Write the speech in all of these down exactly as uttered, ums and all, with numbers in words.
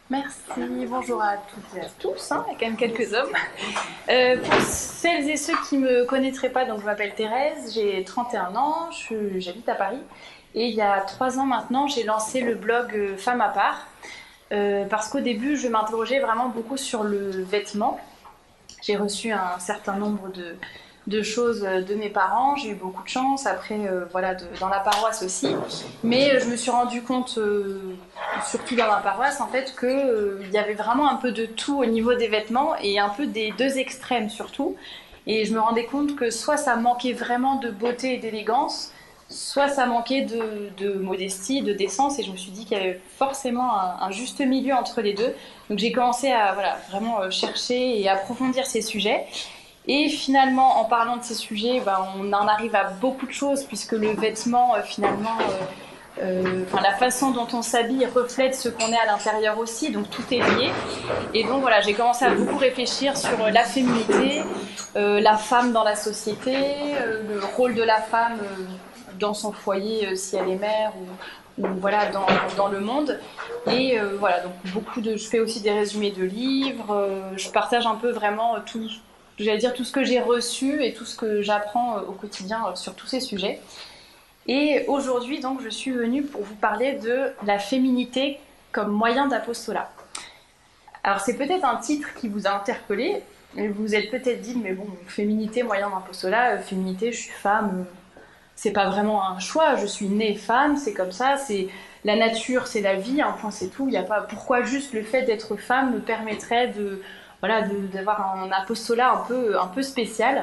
Merci, bonjour à toutes et à tous, hein, il y a quand même quelques hommes. Euh, pour celles et ceux qui ne me connaîtraient pas, donc je m'appelle Thérèse, j'ai trente et un ans, je- j'habite à Paris. Et il y a trois ans maintenant, j'ai lancé le blog euh, Femme à part. Euh, parce qu'au début, je m'interrogeais vraiment beaucoup sur le vêtement. J'ai reçu un certain nombre de, de choses de mes parents, j'ai eu beaucoup de chance, après euh, voilà, de, dans la paroisse aussi, mais je me suis rendu compte, euh, surtout dans la paroisse en fait, qu'il euh, y avait vraiment un peu de tout au niveau des vêtements et un peu des deux extrêmes surtout, et je me rendais compte que soit ça manquait vraiment de beauté et d'élégance, soit ça manquait de, de modestie, de décence, et je me suis dit qu'il y avait forcément un, un juste milieu entre les deux. Donc j'ai commencé à voilà, vraiment chercher et approfondir ces sujets. Et finalement, en parlant de ces sujets, ben, on en arrive à beaucoup de choses, puisque le vêtement, euh, finalement, euh, euh, enfin, la façon dont on s'habille reflète ce qu'on est à l'intérieur aussi, donc tout est lié. Et donc voilà, j'ai commencé à beaucoup réfléchir sur la féminité, euh, la femme dans la société, euh, le rôle de la femme euh, dans son foyer, euh, si elle est mère, ou, ou voilà, dans, dans le monde. Et euh, voilà, donc beaucoup de, je fais aussi des résumés de livres, euh, je partage un peu vraiment tout, j'allais dire tout ce que j'ai reçu et tout ce que j'apprends euh, au quotidien euh, sur tous ces sujets. Et aujourd'hui, donc, je suis venue pour vous parler de la féminité comme moyen d'apostolat. Alors, c'est peut-être un titre qui vous a interpellé, et vous vous êtes peut-être dit, mais bon, féminité, moyen d'apostolat, euh, féminité, je suis femme, euh, c'est pas vraiment un choix, je suis née femme, c'est comme ça, c'est la nature, c'est la vie, un point c'est tout. Il y a pas pourquoi juste le fait d'être femme me permettrait de voilà de, d'avoir un apostolat un peu un peu spécial.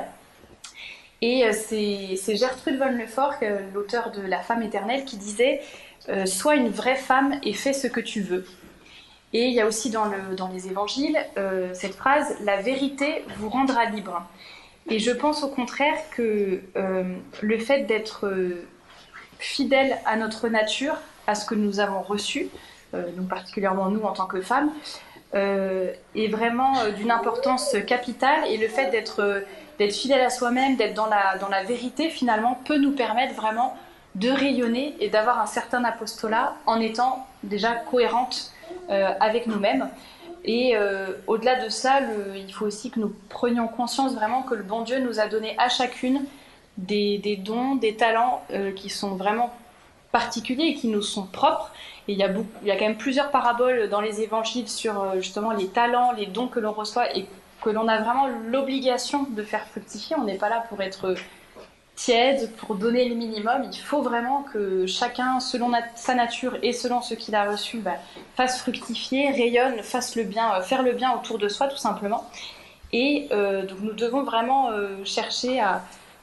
Et euh, c'est, c'est Gertrude von Lefort, euh, l'auteur de La femme éternelle, qui disait euh, sois une vraie femme et fais ce que tu veux. Et il y a aussi dans, le, dans les évangiles euh, cette phrase la vérité vous rendra libre. Et je pense au contraire que euh, le fait d'être euh, fidèle à notre nature, à ce que nous avons reçu, euh, donc particulièrement nous en tant que femmes, euh, est vraiment euh, d'une importance capitale. Et le fait d'être, euh, d'être fidèle à soi-même, d'être dans la, dans la vérité finalement, peut nous permettre vraiment de rayonner et d'avoir un certain apostolat en étant déjà cohérente euh, avec nous-mêmes. Et euh, au-delà de ça, le, il faut aussi que nous prenions conscience vraiment que le bon Dieu nous a donné à chacune des, des dons, des talents euh, qui sont vraiment particuliers et qui nous sont propres. Et il y a, beaucoup, il y a quand même plusieurs paraboles dans les évangiles sur euh, justement les talents, les dons que l'on reçoit et que l'on a vraiment l'obligation de faire fructifier. On n'est pas là pour être tiède, pour donner le minimum. Il faut vraiment que chacun, selon sa nature et selon ce qu'il a reçu, bah, fasse fructifier, rayonne, fasse le bien, euh, faire le bien autour de soi tout simplement. Et euh, donc nous devons vraiment euh, chercher à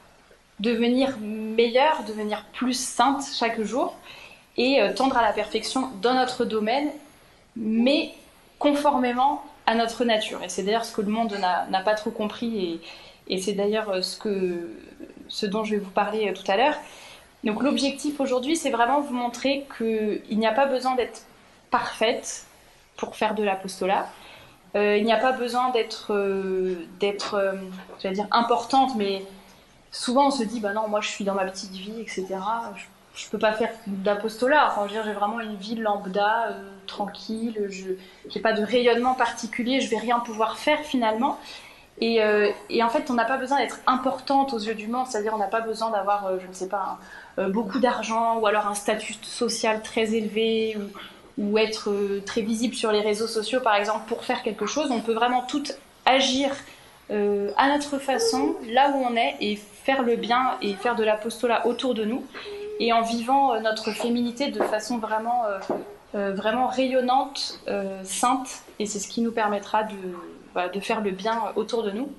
devenir meilleure, devenir plus sainte chaque jour et euh, tendre à la perfection dans notre domaine, mais conformément à notre nature. Et c'est d'ailleurs ce que le monde n'a, n'a pas trop compris, et, et c'est d'ailleurs ce, que, ce dont je vais vous parler tout à l'heure. Donc l'objectif aujourd'hui, c'est vraiment vous montrer qu'il n'y a pas besoin d'être parfaite pour faire de l'apostolat. Euh, il n'y a pas besoin d'être, euh, d'être euh, j'allais dire importante, mais souvent on se dit, bah non, moi je suis dans ma petite vie, et cetera. Je, je peux pas faire d'apostolat. Enfin, je veux dire, j'ai vraiment une vie lambda, euh, tranquille. Je n'ai pas de rayonnement particulier. Je vais rien pouvoir faire finalement. Et, euh, et en fait, on n'a pas besoin d'être importante aux yeux du monde. C'est-à-dire, on n'a pas besoin d'avoir, euh, je ne sais pas, un, euh, beaucoup d'argent ou alors un statut social très élevé ou, ou être euh, très visible sur les réseaux sociaux, par exemple, pour faire quelque chose. On peut vraiment toutes agir euh, à notre façon, là où on est, et faire le bien et faire de l'apostolat autour de nous, et en vivant euh, notre féminité de façon vraiment, euh, euh, vraiment rayonnante, euh, sainte, et c'est ce qui nous permettra de, bah, de faire le bien autour de nous.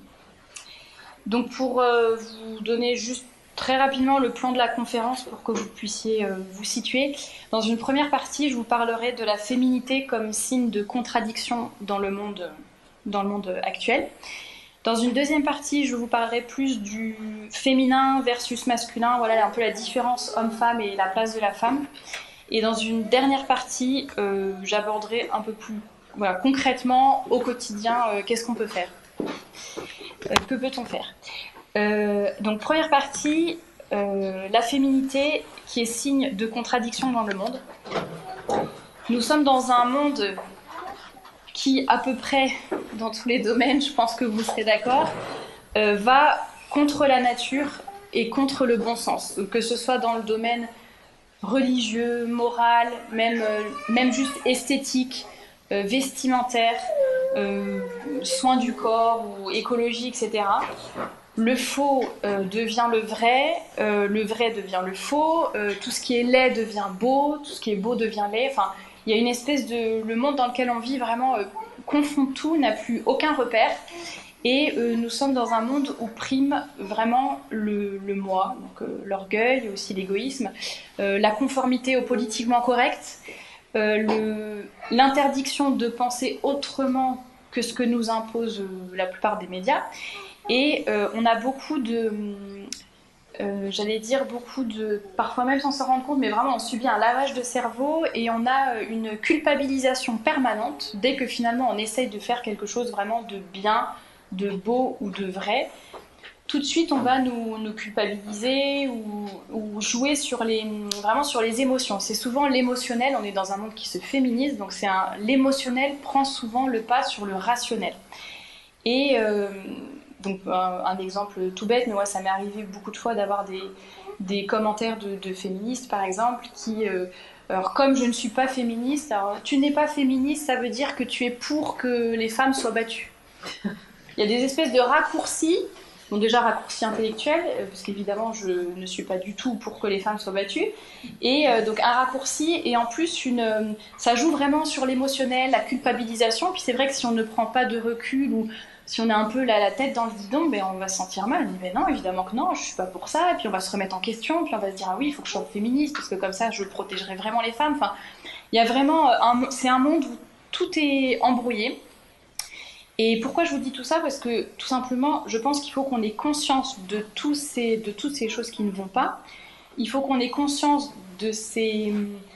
Donc pour euh, vous donner juste très rapidement le plan de la conférence pour que vous puissiez euh, vous situer, dans une première partie, je vous parlerai de la féminité comme signe de contradiction dans le monde, dans le monde actuel. Dans une deuxième partie, je vous parlerai plus du féminin versus masculin, voilà un peu la différence homme-femme et la place de la femme. Et dans une dernière partie, euh, j'aborderai un peu plus voilà, concrètement, au quotidien, euh, qu'est-ce qu'on peut faire, euh, que peut-on faire. Euh, donc première partie, euh, la féminité qui est signe de contradiction dans le monde. Nous sommes dans un monde qui, à peu près dans tous les domaines, je pense que vous serez d'accord, euh, va contre la nature et contre le bon sens, que ce soit dans le domaine religieux, moral, même, euh, même juste esthétique, euh, vestimentaire, euh, soins du corps ou écologie, et cetera. Le faux euh, devient le vrai, euh, le vrai devient le faux, euh, tout ce qui est laid devient beau, tout ce qui est beau devient laid. Enfin, il y a une espèce de... Le monde dans lequel on vit vraiment euh, confond tout, n'a plus aucun repère. Et euh, nous sommes dans un monde où prime vraiment le, le moi, donc euh, l'orgueil, aussi l'égoïsme, euh, la conformité au politiquement correct, euh, le, l'interdiction de penser autrement que ce que nous imposent euh, la plupart des médias. Et euh, on a beaucoup de, euh, j'allais dire beaucoup de, parfois même sans s'en rendre compte, mais vraiment on subit un lavage de cerveau et on a une culpabilisation permanente dès que finalement on essaye de faire quelque chose vraiment de bien, de beau ou de vrai. Tout de suite on va nous, nous culpabiliser ou, ou jouer sur les, vraiment sur les émotions. C'est souvent l'émotionnel, on est dans un monde qui se féminise, donc c'est un, l'émotionnel prend souvent le pas sur le rationnel. Et... Euh, Donc un, un exemple tout bête, mais moi ça m'est arrivé beaucoup de fois d'avoir des, des commentaires de, de féministes par exemple qui, euh, alors comme je ne suis pas féministe, alors tu n'es pas féministe, ça veut dire que tu es pour que les femmes soient battues. Il y a des espèces de raccourcis, bon déjà raccourcis intellectuels, parce qu'évidemment je ne suis pas du tout pour que les femmes soient battues, et euh, donc un raccourci, et en plus une, ça joue vraiment sur l'émotionnel, la culpabilisation, puis c'est vrai que si on ne prend pas de recul ou si on a un peu la, la tête dans le guidon, ben on va se sentir mal. On dit, ben non, évidemment que non, je suis pas pour ça. Et puis on va se remettre en question, puis on va se dire, ah oui, il faut que je sois féministe, parce que comme ça, je protégerai vraiment les femmes. Enfin, il y a vraiment un, c'est un monde où tout est embrouillé. Et pourquoi je vous dis tout ça? Parce que, tout simplement, je pense qu'il faut qu'on ait conscience de, tous ces, de toutes ces choses qui ne vont pas. Il faut qu'on ait conscience de ces...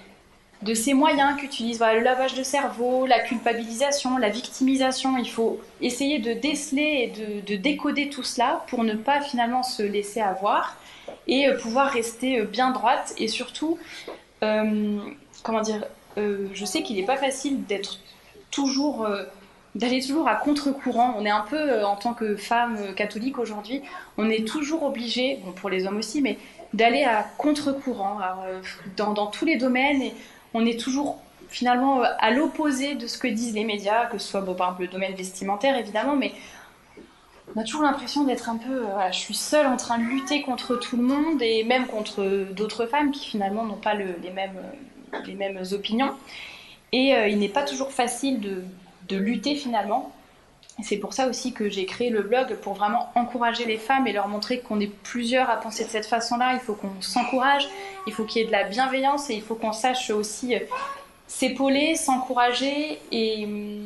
de ces moyens qu'utilisent voilà, le lavage de cerveau, la culpabilisation, la victimisation. Il faut essayer de déceler et de, de décoder tout cela pour ne pas finalement se laisser avoir et euh, pouvoir rester bien droite. Et surtout, euh, comment dire, euh, je sais qu'il n'est pas facile d'être toujours, euh, d'aller toujours à contre-courant. On est un peu, euh, en tant que femme euh, catholique aujourd'hui, on est toujours obligé, bon, pour les hommes aussi, mais d'aller à contre-courant alors, euh, dans, dans tous les domaines. Et on est toujours finalement à l'opposé de ce que disent les médias, que ce soit bon, par exemple le domaine vestimentaire évidemment, mais on a toujours l'impression d'être un peu, euh, voilà, je suis seule en train de lutter contre tout le monde et même contre d'autres femmes qui finalement n'ont pas le, les, mêmes, les mêmes opinions. Et euh, il n'est pas toujours facile de, de lutter finalement. Et c'est pour ça aussi que j'ai créé le blog, pour vraiment encourager les femmes et leur montrer qu'on est plusieurs à penser de cette façon-là. Il faut qu'on s'encourage, il faut qu'il y ait de la bienveillance et il faut qu'on sache aussi s'épauler, s'encourager et,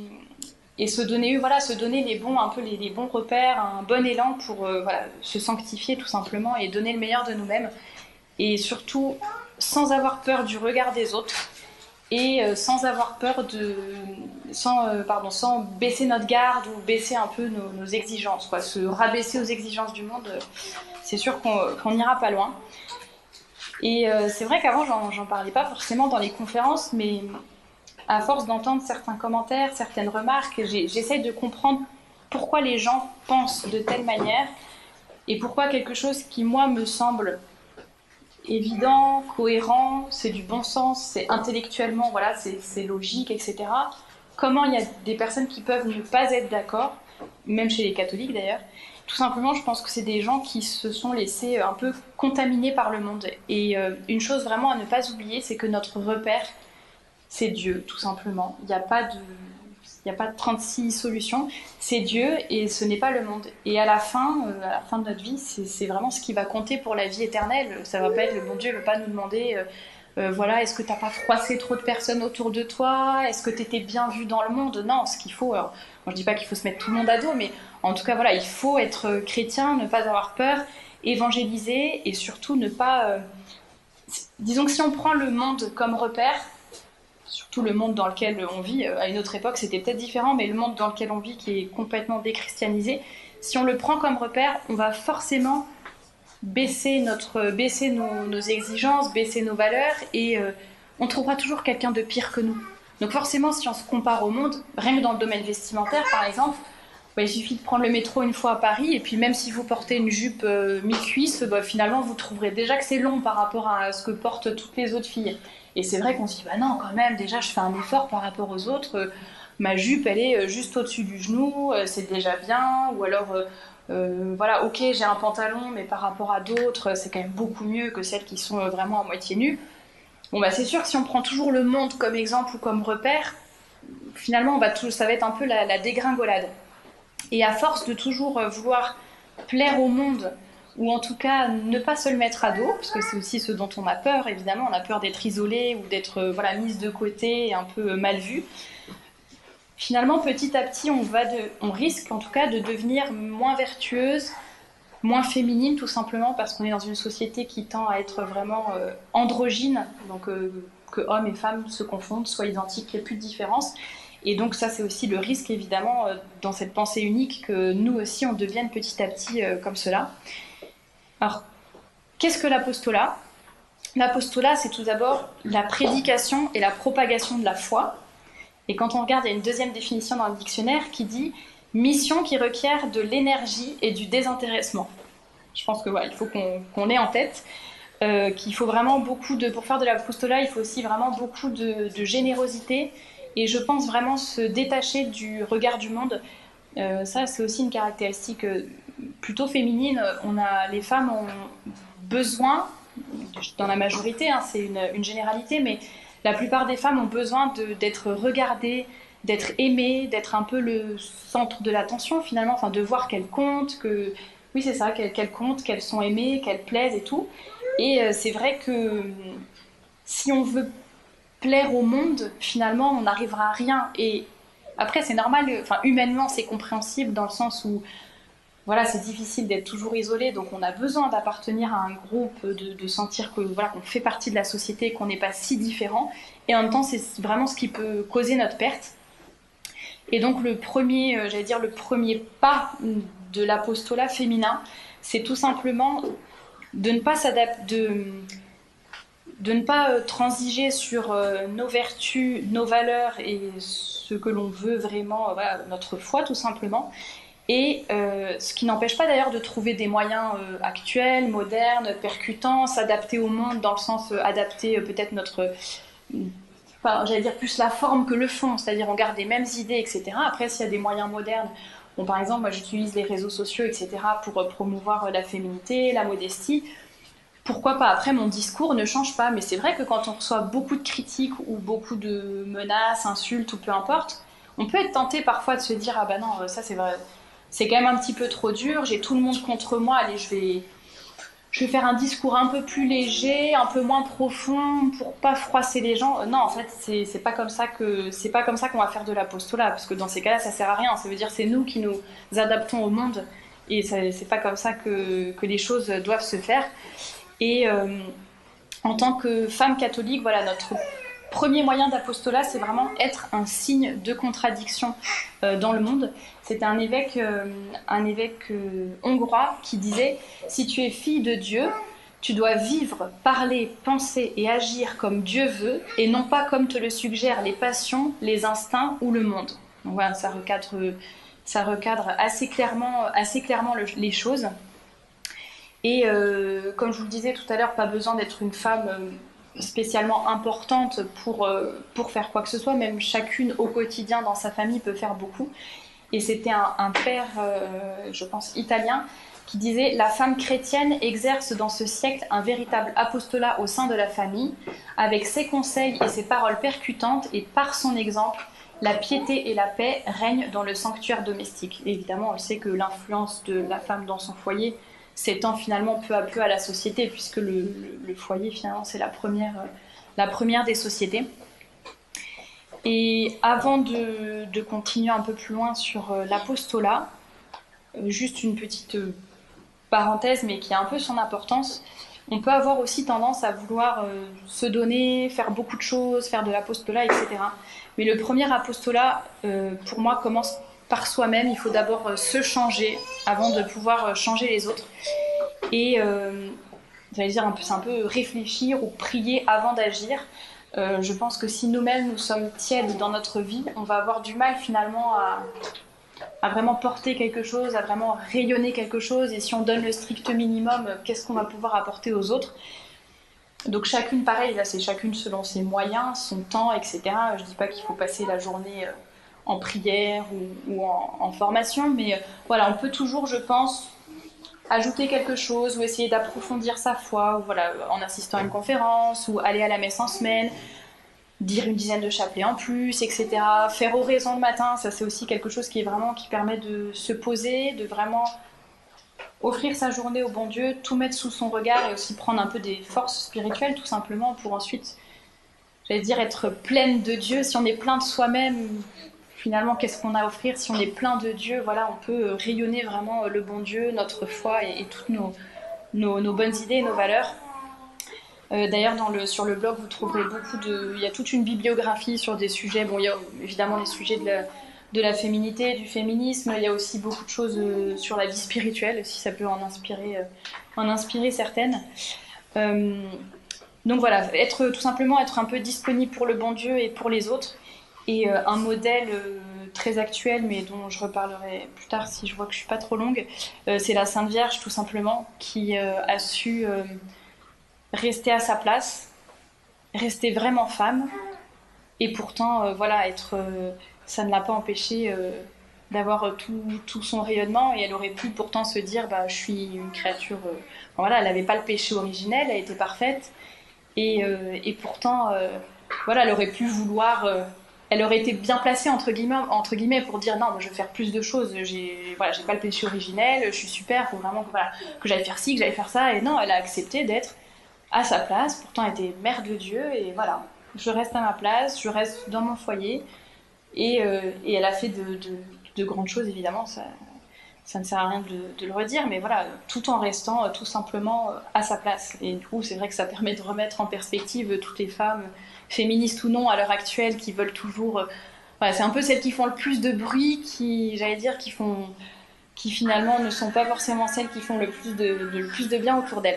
et se donner, voilà, se donner les bons, un peu les, les bons repères, un bon élan pour euh, voilà, se sanctifier tout simplement et donner le meilleur de nous-mêmes. Et surtout, sans avoir peur du regard des autres. Et euh, sans avoir peur de, sans, euh, pardon, sans baisser notre garde ou baisser un peu nos, nos exigences, quoi. Se rabaisser aux exigences du monde, euh, c'est sûr qu'on qu'on n'ira pas loin. Et euh, c'est vrai qu'avant, j'en, j'en parlais pas forcément dans les conférences, mais à force d'entendre certains commentaires, certaines remarques, j'ai, j'essaye de comprendre pourquoi les gens pensent de telle manière et pourquoi quelque chose qui, moi, me semble évident, cohérent, c'est du bon sens, c'est intellectuellement, voilà, c'est, c'est logique, et cetera. Comment il y a des personnes qui peuvent ne pas être d'accord, même chez les catholiques d'ailleurs. Tout simplement, je pense que c'est des gens qui se sont laissés un peu contaminés par le monde. Et euh, une chose vraiment à ne pas oublier, c'est que notre repère, c'est Dieu, tout simplement. Il n'y a pas de... Il n'y a pas de trente-six solutions, c'est Dieu et ce n'est pas le monde. Et à la fin, euh, à la fin de notre vie, c'est, c'est vraiment ce qui va compter pour la vie éternelle. Ça ne va pas être le bon Dieu, il ne va pas nous demander, euh, euh, voilà, est-ce que tu n'as pas froissé trop de personnes autour de toi? Est-ce que tu étais bien vu dans le monde? Non, ce qu'il faut, alors, moi, je ne dis pas qu'il faut se mettre tout le monde à dos, mais en tout cas, voilà, il faut être chrétien, ne pas avoir peur, évangéliser et surtout ne pas... Euh, disons que si on prend le monde comme repère, surtout le monde dans lequel on vit, à une autre époque c'était peut-être différent, mais le monde dans lequel on vit qui est complètement déchristianisé, si on le prend comme repère, on va forcément baisser, notre, baisser nos, nos exigences, baisser nos valeurs, et euh, on trouvera toujours quelqu'un de pire que nous. Donc forcément, si on se compare au monde, rien que dans le domaine vestimentaire, par exemple, bah, il suffit de prendre le métro une fois à Paris, et puis même si vous portez une jupe euh, mi-cuisse, bah, finalement, vous trouverez déjà que c'est long par rapport à ce que portent toutes les autres filles. Et c'est vrai qu'on se dit, bah non, quand même, déjà, je fais un effort par rapport aux autres. Euh, ma jupe, elle est juste au-dessus du genou, euh, c'est déjà bien. Ou alors, euh, euh, voilà, ok, j'ai un pantalon, mais par rapport à d'autres, c'est quand même beaucoup mieux que celles qui sont vraiment à moitié nues. Bon, bah c'est sûr que si on prend toujours le monde comme exemple ou comme repère, finalement, on va tout, ça va être un peu la, la dégringolade. Et à force de toujours vouloir plaire au monde, ou en tout cas ne pas se le mettre à dos, parce que c'est aussi ce dont on a peur, évidemment, on a peur d'être isolé ou d'être voilà, mise de côté et un peu mal vue. Finalement, petit à petit, on, va de, on risque en tout cas de devenir moins vertueuse, moins féminine, tout simplement parce qu'on est dans une société qui tend à être vraiment euh, androgyne, donc euh, que hommes et femmes se confondent, soient identiques, qu'il n'y ait plus de différence. Et donc ça, c'est aussi le risque, évidemment, euh, dans cette pensée unique, que nous aussi, on devienne petit à petit euh, comme cela. Alors, qu'est-ce que l'apostolat ? L'apostolat, c'est tout d'abord la prédication et la propagation de la foi. Et quand on regarde, il y a une deuxième définition dans le dictionnaire qui dit « mission qui requiert de l'énergie et du désintéressement ». Je pense que ouais, il faut qu'on qu'on ait en tête euh, qu'il faut vraiment beaucoup de... Pour faire de l'apostolat, il faut aussi vraiment beaucoup de, de générosité. Et je pense vraiment se détacher du regard du monde. Euh, ça, c'est aussi une caractéristique euh, plutôt féminine. On a, les femmes ont besoin, dans la majorité, hein, c'est une, une généralité, mais la plupart des femmes ont besoin d'être regardées, d'être aimées, d'être un peu le centre de l'attention finalement, enfin, de voir qu'elles comptent, que, oui c'est ça, qu'elles qu'elles comptent, qu'elles sont aimées, qu'elles plaisent et tout. Et euh, c'est vrai que si on veut plaire au monde, finalement, on n'arrivera à rien. Et après, c'est normal, enfin, humainement, c'est compréhensible dans le sens où, voilà, c'est difficile d'être toujours isolé, donc on a besoin d'appartenir à un groupe, de, de sentir que voilà, qu'on fait partie de la société, qu'on n'est pas si différent. Et en même temps, c'est vraiment ce qui peut causer notre perte. Et donc, le premier, euh, j'allais dire, le premier pas de l'apostolat féminin, c'est tout simplement de ne pas s'adapter, de de ne pas euh, transiger sur euh, nos vertus, nos valeurs et ce que l'on veut vraiment, euh, voilà, notre foi tout simplement. Et euh, ce qui n'empêche pas d'ailleurs de trouver des moyens euh, actuels, modernes, percutants, s'adapter au monde dans le sens euh, adapter euh, peut-être notre, euh, enfin, j'allais dire plus la forme que le fond, c'est-à-dire on garde les mêmes idées, et cetera. Après, s'il y a des moyens modernes, bon, par exemple, moi j'utilise les réseaux sociaux, et cetera pour euh, promouvoir euh, la féminité, la modestie. Pourquoi pas ? Après, mon discours ne change pas, mais c'est vrai que quand on reçoit beaucoup de critiques ou beaucoup de menaces, insultes ou peu importe, on peut être tenté parfois de se dire « Ah bah non, ça c'est vrai, c'est quand même un petit peu trop dur, j'ai tout le monde contre moi, allez, je vais, je vais faire un discours un peu plus léger, un peu moins profond pour pas froisser les gens. » Non, en fait, c'est, c'est pas comme ça que, c'est pas comme ça qu'on va faire de l'apostolat, parce que dans ces cas-là, ça sert à rien. Ça veut dire que c'est nous qui nous adaptons au monde, et ça, c'est pas comme ça que, que les choses doivent se faire. Et euh, en tant que femme catholique, voilà, notre premier moyen d'apostolat, c'est vraiment être un signe de contradiction euh, dans le monde. C'était un évêque, euh, un évêque euh, hongrois qui disait « Si tu es fille de Dieu, tu dois vivre, parler, penser et agir comme Dieu veut, et non pas comme te le suggèrent les passions, les instincts ou le monde. » Donc voilà, ça recadre, ça recadre assez clairement, assez clairement le, les choses. Et euh, comme je vous le disais tout à l'heure, pas besoin d'être une femme euh, spécialement importante pour, euh, pour faire quoi que ce soit. Même chacune au quotidien dans sa famille peut faire beaucoup. Et c'était un, un père, euh, je pense, italien, qui disait « La femme chrétienne exerce dans ce siècle un véritable apostolat au sein de la famille, avec ses conseils et ses paroles percutantes, et par son exemple, la piété et la paix règnent dans le sanctuaire domestique. » Et évidemment, on sait que l'influence de la femme dans son foyer s'étend finalement peu à peu à la société, puisque le, le, le foyer, finalement, c'est la première, la première des sociétés. Et avant de, de continuer un peu plus loin sur l'apostolat, juste une petite parenthèse, mais qui a un peu son importance, on peut avoir aussi tendance à vouloir euh, se donner, faire beaucoup de choses, faire de l'apostolat, et cetera. Mais le premier apostolat, euh, pour moi, commence par soi-même. Il faut d'abord euh, se changer avant de pouvoir euh, changer les autres. Et euh, j'allais dire, un peu, c'est un peu réfléchir ou prier avant d'agir. Euh, je pense que si nous-mêmes nous sommes tièdes dans notre vie, on va avoir du mal finalement à, à vraiment porter quelque chose, à vraiment rayonner quelque chose. Et si on donne le strict minimum, qu'est-ce qu'on va pouvoir apporter aux autres? Donc chacune pareil, là c'est chacune selon ses moyens, son temps, et cetera. Je dis pas qu'il faut passer la journée en prière ou, ou en, en formation, mais voilà, on peut toujours, je pense, ajouter quelque chose ou essayer d'approfondir sa foi, ou voilà, en assistant à une conférence, ou aller à la messe en semaine, dire une dizaine de chapelets en plus, et cetera. Faire oraison le matin, ça c'est aussi quelque chose qui est vraiment qui permet de se poser, de vraiment offrir sa journée au bon Dieu, tout mettre sous son regard et aussi prendre un peu des forces spirituelles tout simplement pour ensuite, j'allais dire, être pleine de Dieu. Si on est plein de soi-même, finalement, qu'est-ce qu'on a à offrir? Si on est plein de Dieu, voilà, on peut rayonner vraiment le bon Dieu, notre foi et, et toutes nos, nos, nos bonnes idées et nos valeurs. Euh, D'ailleurs, dans le, sur le blog, vous trouverez beaucoup de... Il y a toute une bibliographie sur des sujets. Bon, il y a évidemment les sujets de la, de la féminité, du féminisme. Il y a aussi beaucoup de choses euh, sur la vie spirituelle, si ça peut en inspirer, euh, en inspirer certaines. Euh, donc voilà, être, tout simplement être un peu disponible pour le bon Dieu et pour les autres. Et euh, un modèle euh, très actuel, mais dont je reparlerai plus tard si je vois que je suis pas trop longue, euh, c'est la Sainte Vierge, tout simplement, qui euh, a su euh, rester à sa place, rester vraiment femme, et pourtant, euh, voilà, être, euh, ça ne l'a pas empêché euh, d'avoir tout, tout son rayonnement, et elle aurait pu pourtant se dire, bah, je suis une créature... Euh, voilà, elle n'avait pas le péché originel, elle était parfaite, et, euh, et pourtant, euh, voilà, elle aurait pu vouloir... Euh, elle aurait été bien placée entre guillemets, entre guillemets pour dire non, moi, je veux faire plus de choses, j'ai voilà, j'ai pas le péché originel, je suis super, faut vraiment que, voilà, que j'aille faire ci, que j'aille faire ça. Et non, elle a accepté d'être à sa place, pourtant elle était mère de Dieu, et voilà, je reste à ma place, je reste dans mon foyer, et, euh, et elle a fait de, de, de grandes choses, évidemment, ça, ça ne sert à rien de, de le redire, mais voilà, tout en restant tout simplement à sa place. Et du coup, c'est vrai que ça permet de remettre en perspective toutes les femmes, féministes ou non, à l'heure actuelle, qui veulent toujours... Euh, voilà, c'est un peu celles qui font le plus de bruit, qui, j'allais dire, qui font... qui finalement ne sont pas forcément celles qui font le plus de, de, le plus de bien autour d'elles.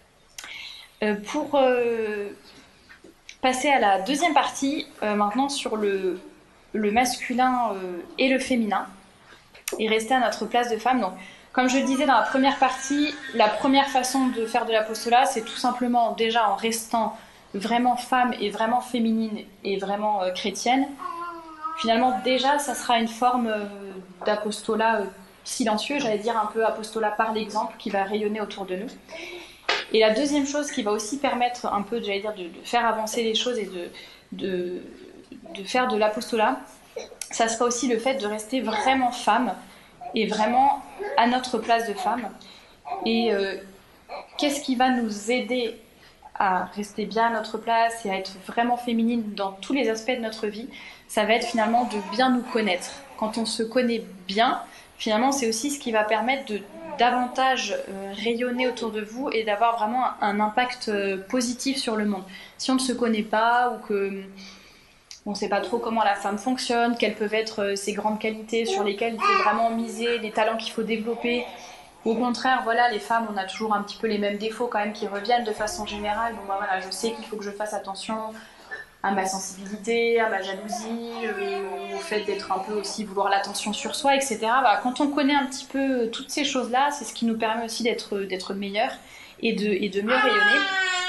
Euh, pour euh, passer à la deuxième partie, euh, maintenant sur le, le masculin euh, et le féminin, et rester à notre place de femme. Donc, comme je le disais dans la première partie, la première façon de faire de l'apostolat, c'est tout simplement déjà en restant vraiment femme et vraiment féminine et vraiment euh, chrétienne. Finalement, déjà, ça sera une forme euh, d'apostolat euh, silencieux, j'allais dire un peu apostolat par l'exemple, qui va rayonner autour de nous. Et la deuxième chose qui va aussi permettre un peu, j'allais dire, de, de faire avancer les choses et de, de, de faire de l'apostolat, ça sera aussi le fait de rester vraiment femme et vraiment à notre place de femme. Et euh, qu'est-ce qui va nous aider à rester bien à notre place et à être vraiment féminine dans tous les aspects de notre vie? Ça va être finalement de bien nous connaître. Quand on se connaît bien, finalement, c'est aussi ce qui va permettre de davantage euh, rayonner autour de vous et d'avoir vraiment un, un impact euh, positif sur le monde. Si on ne se connaît pas ou que on ne sait pas trop comment la femme fonctionne, quelles peuvent être ses grandes qualités sur lesquelles il faut vraiment miser, les talents qu'il faut développer. Au contraire, voilà, les femmes, on a toujours un petit peu les mêmes défauts quand même qui reviennent de façon générale. Bon, bah, voilà, je sais qu'il faut que je fasse attention à ma sensibilité, à ma jalousie, euh, au fait d'être un peu aussi vouloir l'attention sur soi, et cetera. Bah, quand on connaît un petit peu toutes ces choses-là, c'est ce qui nous permet aussi d'être, d'être meilleurs et de, et de mieux rayonner.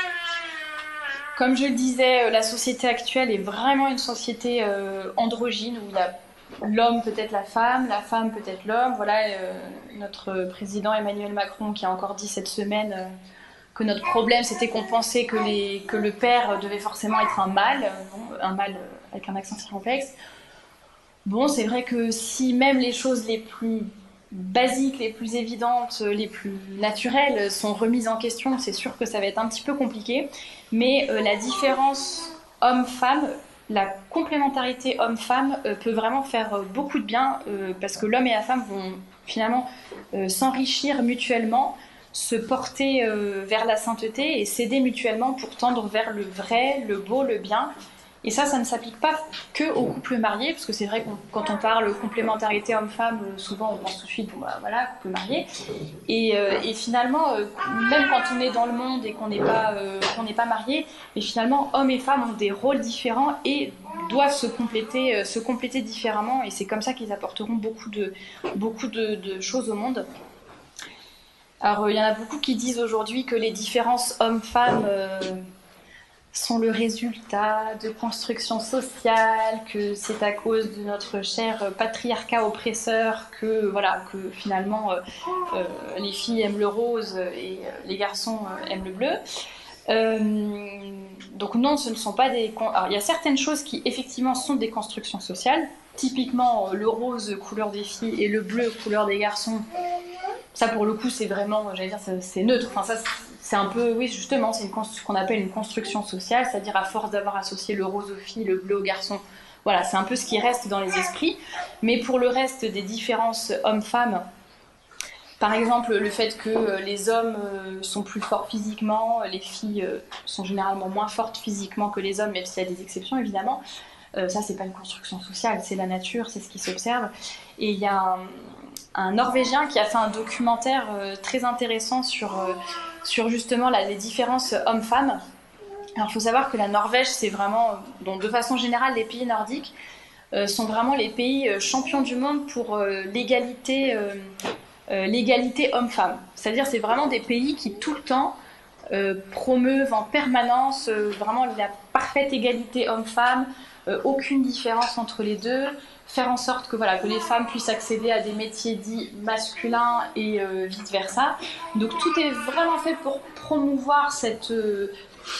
Comme je le disais, la société actuelle est vraiment une société euh, androgyne où il y a l'homme peut-être la femme, la femme peut-être l'homme. Voilà, euh, notre président Emmanuel Macron qui a encore dit cette semaine euh, que notre problème c'était qu'on pensait que, les, que le père devait forcément être un mâle, euh, un mâle euh, avec un accent circonflexe. Bon, c'est vrai que si même les choses les plus basiques, les plus évidentes, les plus naturelles sont remises en question, c'est sûr que ça va être un petit peu compliqué. Mais euh, la différence homme-femme, la complémentarité homme-femme euh, peut vraiment faire euh, beaucoup de bien euh, parce que l'homme et la femme vont finalement euh, s'enrichir mutuellement, se porter euh, vers la sainteté et s'aider mutuellement pour tendre vers le vrai, le beau, le bien. Et ça, ça ne s'applique pas que aux couples mariés, parce que c'est vrai que quand on parle complémentarité homme-femme, souvent on pense tout de suite, bon bah voilà, couple marié. Et, euh, et finalement, euh, même quand on est dans le monde et qu'on n'est pas, euh, qu'on n'est pas marié, mais finalement, hommes et femmes ont des rôles différents et doivent se compléter, euh, se compléter différemment. Et c'est comme ça qu'ils apporteront beaucoup de, beaucoup de, de choses au monde. Alors, il y en a beaucoup qui disent aujourd'hui que les différences hommes-femmes euh, sont le résultat de construction sociale, que c'est à cause de notre cher patriarcat oppresseur que, voilà, que finalement euh, euh, les filles aiment le rose et les garçons euh, aiment le bleu. Euh, donc non, ce ne sont pas des... Alors, il y a certaines choses qui effectivement sont des constructions sociales, typiquement le rose couleur des filles et le bleu couleur des garçons. Ça pour le coup c'est vraiment, j'allais dire, c'est neutre, enfin ça c'est un peu, oui justement, c'est ce qu'on appelle une construction sociale, c'est-à-dire à force d'avoir associé le rose aux filles, le bleu aux garçons, voilà, c'est un peu ce qui reste dans les esprits. Mais pour le reste des différences hommes-femmes, par exemple le fait que les hommes sont plus forts physiquement, les filles sont généralement moins fortes physiquement que les hommes, même s'il y a des exceptions évidemment, euh, ça c'est pas une construction sociale, c'est la nature, c'est ce qui s'observe. Et il y a un, un Norvégien qui a fait un documentaire euh, très intéressant sur, euh, sur justement la, les différences hommes-femmes. Alors il faut savoir que la Norvège, c'est vraiment, donc de façon générale, les pays nordiques euh, sont vraiment les pays euh, champions du monde pour euh, l'égalité, euh, euh, l'égalité homme-femme. C'est-à-dire c'est vraiment des pays qui tout le temps euh, promeuvent en permanence euh, vraiment la parfaite égalité homme-femme, euh, aucune différence entre les deux, faire en sorte que, voilà, que les femmes puissent accéder à des métiers dits masculins et euh, vice-versa. Donc tout est vraiment fait pour promouvoir cette, euh,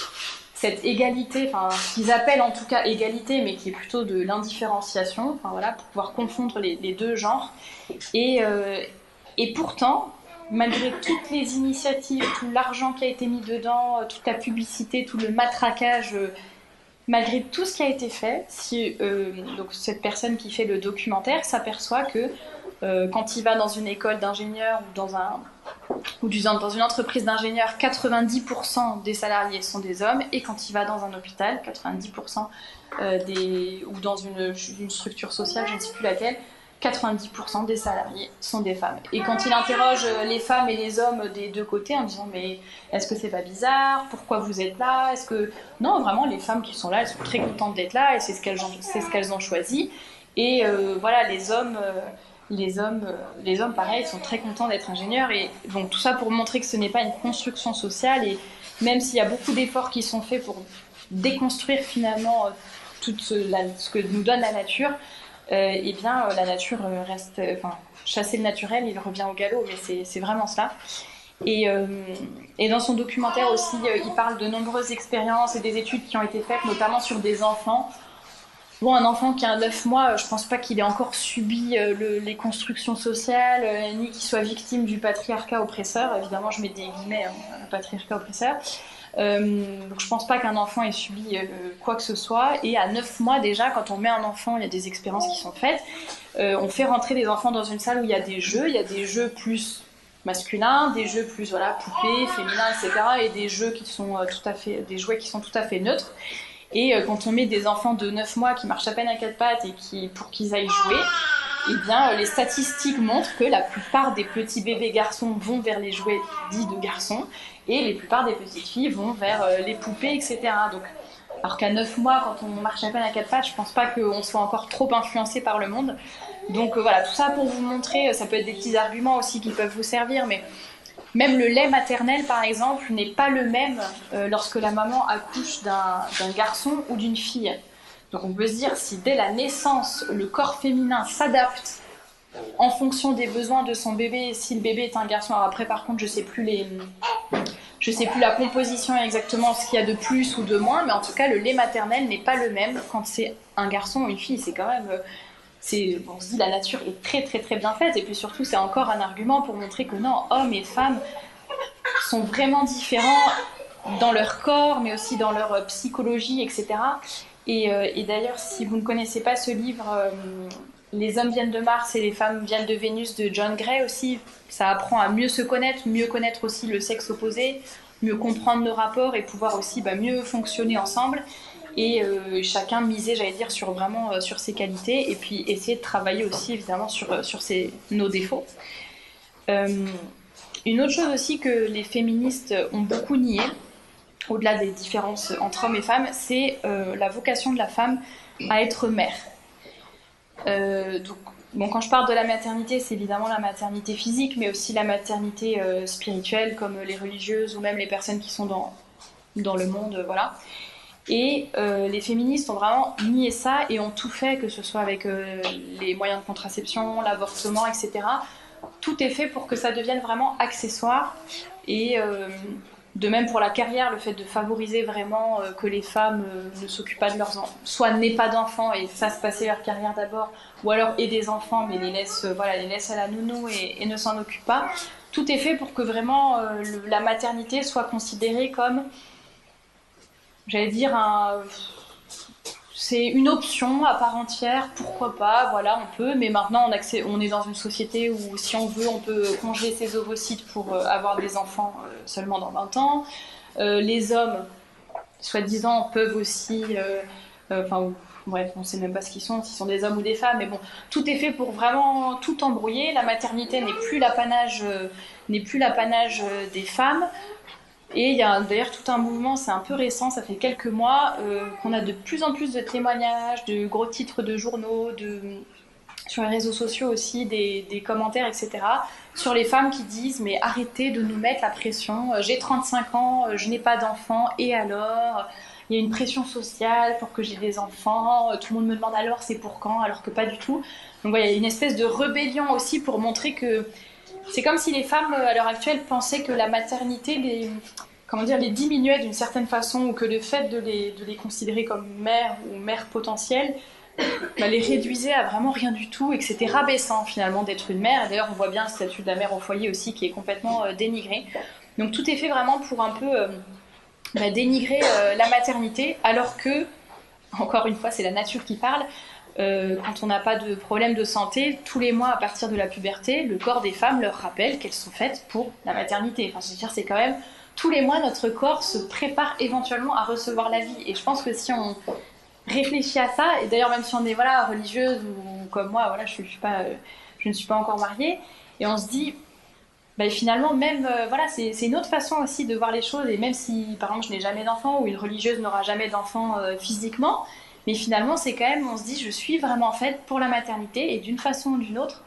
cette égalité, enfin ce qu'ils appellent en tout cas égalité, mais qui est plutôt de l'indifférenciation, enfin, voilà, pour pouvoir confondre les, les deux genres. Et, euh, et pourtant, malgré toutes les initiatives, tout l'argent qui a été mis dedans, toute la publicité, tout le matraquage, euh, malgré tout ce qui a été fait, si, euh, donc cette personne qui fait le documentaire s'aperçoit que euh, quand il va dans une école d'ingénieur ou, dans, un, ou dans une entreprise d'ingénieur, quatre-vingt-dix pour cent des salariés sont des hommes, et quand il va dans un hôpital, quatre-vingt-dix pour cent euh, des, ou dans une, une structure sociale, je ne sais plus laquelle, quatre-vingt-dix pour cent des salariés sont des femmes. Et quand il interroge les femmes et les hommes des deux côtés en disant mais est-ce que c'est pas bizarre, pourquoi vous êtes là, est-ce que non, vraiment les femmes qui sont là, elles sont très contentes d'être là et c'est ce qu'elles ont, c'est ce qu'elles ont choisi. Et euh, voilà, les hommes euh, les hommes euh, les hommes pareil sont très contents d'être ingénieurs. Et donc tout ça pour montrer que ce n'est pas une construction sociale, et même s'il y a beaucoup d'efforts qui sont faits pour déconstruire finalement euh, tout ce, la, ce que nous donne la nature, Euh, eh bien, euh, la nature euh, reste... Enfin, chasser le naturel, il revient au galop, mais c'est vraiment cela. Et, euh, et dans son documentaire aussi, euh, il parle de nombreuses expériences et des études qui ont été faites, notamment sur des enfants. Bon, un enfant qui a neuf mois, je pense pas qu'il ait encore subi euh, le, les constructions sociales, euh, ni qu'il soit victime du patriarcat oppresseur. Évidemment, je mets des guillemets, hein, patriarcat oppresseur. Euh, donc je pense pas qu'un enfant ait subi euh, quoi que ce soit. Et à neuf mois déjà, quand on met un enfant, il y a des expériences qui sont faites. Euh, on fait rentrer des enfants dans une salle où il y a des jeux. Il y a des jeux plus masculins, des jeux plus voilà, poupées, féminins, et cetera. Et des jeux qui sont euh, tout à fait, des jouets qui sont tout à fait neutres. Et euh, quand on met des enfants de neuf mois qui marchent à peine à quatre pattes et qui, pour qu'ils aillent jouer, eh bien, euh, les statistiques montrent que la plupart des petits bébés garçons vont vers les jouets dits de garçons, et les plupart des petites filles vont vers euh, les poupées, et cetera. Donc, alors qu'à neuf mois, quand on marche à peine à quatre pattes, je pense pas qu'on soit encore trop influencé par le monde. Donc euh, voilà, tout ça pour vous montrer, ça peut être des petits arguments aussi qui peuvent vous servir, mais même le lait maternel, par exemple, n'est pas le même euh, lorsque la maman accouche d'un d'un garçon ou d'une fille. Donc on peut se dire, si dès la naissance, le corps féminin s'adapte en fonction des besoins de son bébé, si le bébé est un garçon, alors après par contre je sais plus les... Je sais plus la composition exactement, ce qu'il y a de plus ou de moins, mais en tout cas le lait maternel n'est pas le même quand c'est un garçon ou une fille. C'est quand même... C'est, bon, on se dit la nature est très très très bien faite, et puis surtout c'est encore un argument pour montrer que non, hommes et femmes sont vraiment différents dans leur corps, mais aussi dans leur psychologie, et cetera. Et, euh, et d'ailleurs, si vous ne connaissez pas ce livre, euh, Les hommes viennent de Mars et les femmes viennent de Vénus de John Gray aussi, ça apprend à mieux se connaître, mieux connaître aussi le sexe opposé, mieux comprendre nos rapports et pouvoir aussi bah, mieux fonctionner ensemble. et euh, chacun misait, j'allais dire, sur vraiment euh, sur ses qualités et puis essayer de travailler aussi évidemment sur, sur ses, nos défauts. Euh, une autre chose aussi que les féministes ont beaucoup nié, au-delà des différences entre hommes et femmes, c'est euh, la vocation de la femme à être mère. Euh, donc, bon, quand je parle de la maternité, c'est évidemment la maternité physique, mais aussi la maternité euh, spirituelle, comme les religieuses ou même les personnes qui sont dans, dans le monde, euh, voilà. Et euh, les féministes ont vraiment nié ça et ont tout fait, que ce soit avec euh, les moyens de contraception, l'avortement, et cetera. Tout est fait pour que ça devienne vraiment accessoire et euh, de même pour la carrière, le fait de favoriser vraiment euh, que les femmes euh, ne s'occupent pas de leurs enfants, soit n'aient pas d'enfants et fassent passer leur carrière d'abord, ou alors aient des enfants mais les laissent, euh, voilà, les laissent à la nounou et, et ne s'en occupent pas. Tout est fait pour que vraiment euh, le, la maternité soit considérée comme, j'allais dire, un, c'est une option à part entière, pourquoi pas, voilà, on peut, mais maintenant on, accès, on est dans une société où si on veut, on peut congeler ses ovocytes pour euh, avoir des enfants euh, seulement dans vingt ans. Euh, les hommes, soi-disant, peuvent aussi, euh, euh, enfin, bref, on ne sait même pas ce qu'ils sont, s'ils sont des hommes ou des femmes, mais bon, tout est fait pour vraiment tout embrouiller. La maternité n'est plus l'apanage, euh, n'est plus l'apanage euh, des femmes. Et il y a d'ailleurs tout un mouvement, c'est un peu récent, ça fait quelques mois, euh, qu'on a de plus en plus de témoignages, de gros titres de journaux, de, sur les réseaux sociaux aussi, des, des commentaires, et cetera, sur les femmes qui disent « mais arrêtez de nous mettre la pression, j'ai trente-cinq ans, je n'ai pas d'enfants, et alors ?» Il y a une pression sociale pour que j'ai des enfants, tout le monde me demande alors c'est pour quand, alors que pas du tout. Donc voilà, il y a une espèce de rébellion aussi pour montrer que c'est comme si les femmes, à l'heure actuelle, pensaient que la maternité les, comment dire, les diminuait d'une certaine façon, ou que le fait de les, de les considérer comme mères ou mères potentielles bah, les réduisait à vraiment rien du tout, et que c'était rabaissant finalement d'être une mère. Et d'ailleurs, on voit bien le statut de la mère au foyer aussi qui est complètement euh, dénigré. Donc tout est fait vraiment pour un peu euh, bah, dénigrer euh, la maternité, alors que, encore une fois, c'est la nature qui parle. Euh, quand on n'a pas de problème de santé, tous les mois à partir de la puberté, le corps des femmes leur rappelle qu'elles sont faites pour la maternité. Enfin, je veux dire, c'est quand même tous les mois notre corps se prépare éventuellement à recevoir la vie. Et je pense que si on réfléchit à ça, et d'ailleurs même si on est voilà religieuse ou comme moi, voilà, je, je, suis pas, euh, je ne suis pas encore mariée, et on se dit, bah, finalement même euh, voilà, c'est, c'est une autre façon aussi de voir les choses. Et même si par exemple je n'ai jamais d'enfant ou une religieuse n'aura jamais d'enfant euh, physiquement. Mais finalement, c'est quand même, on se dit, je suis vraiment faite pour la maternité, et d'une façon ou d'une autre,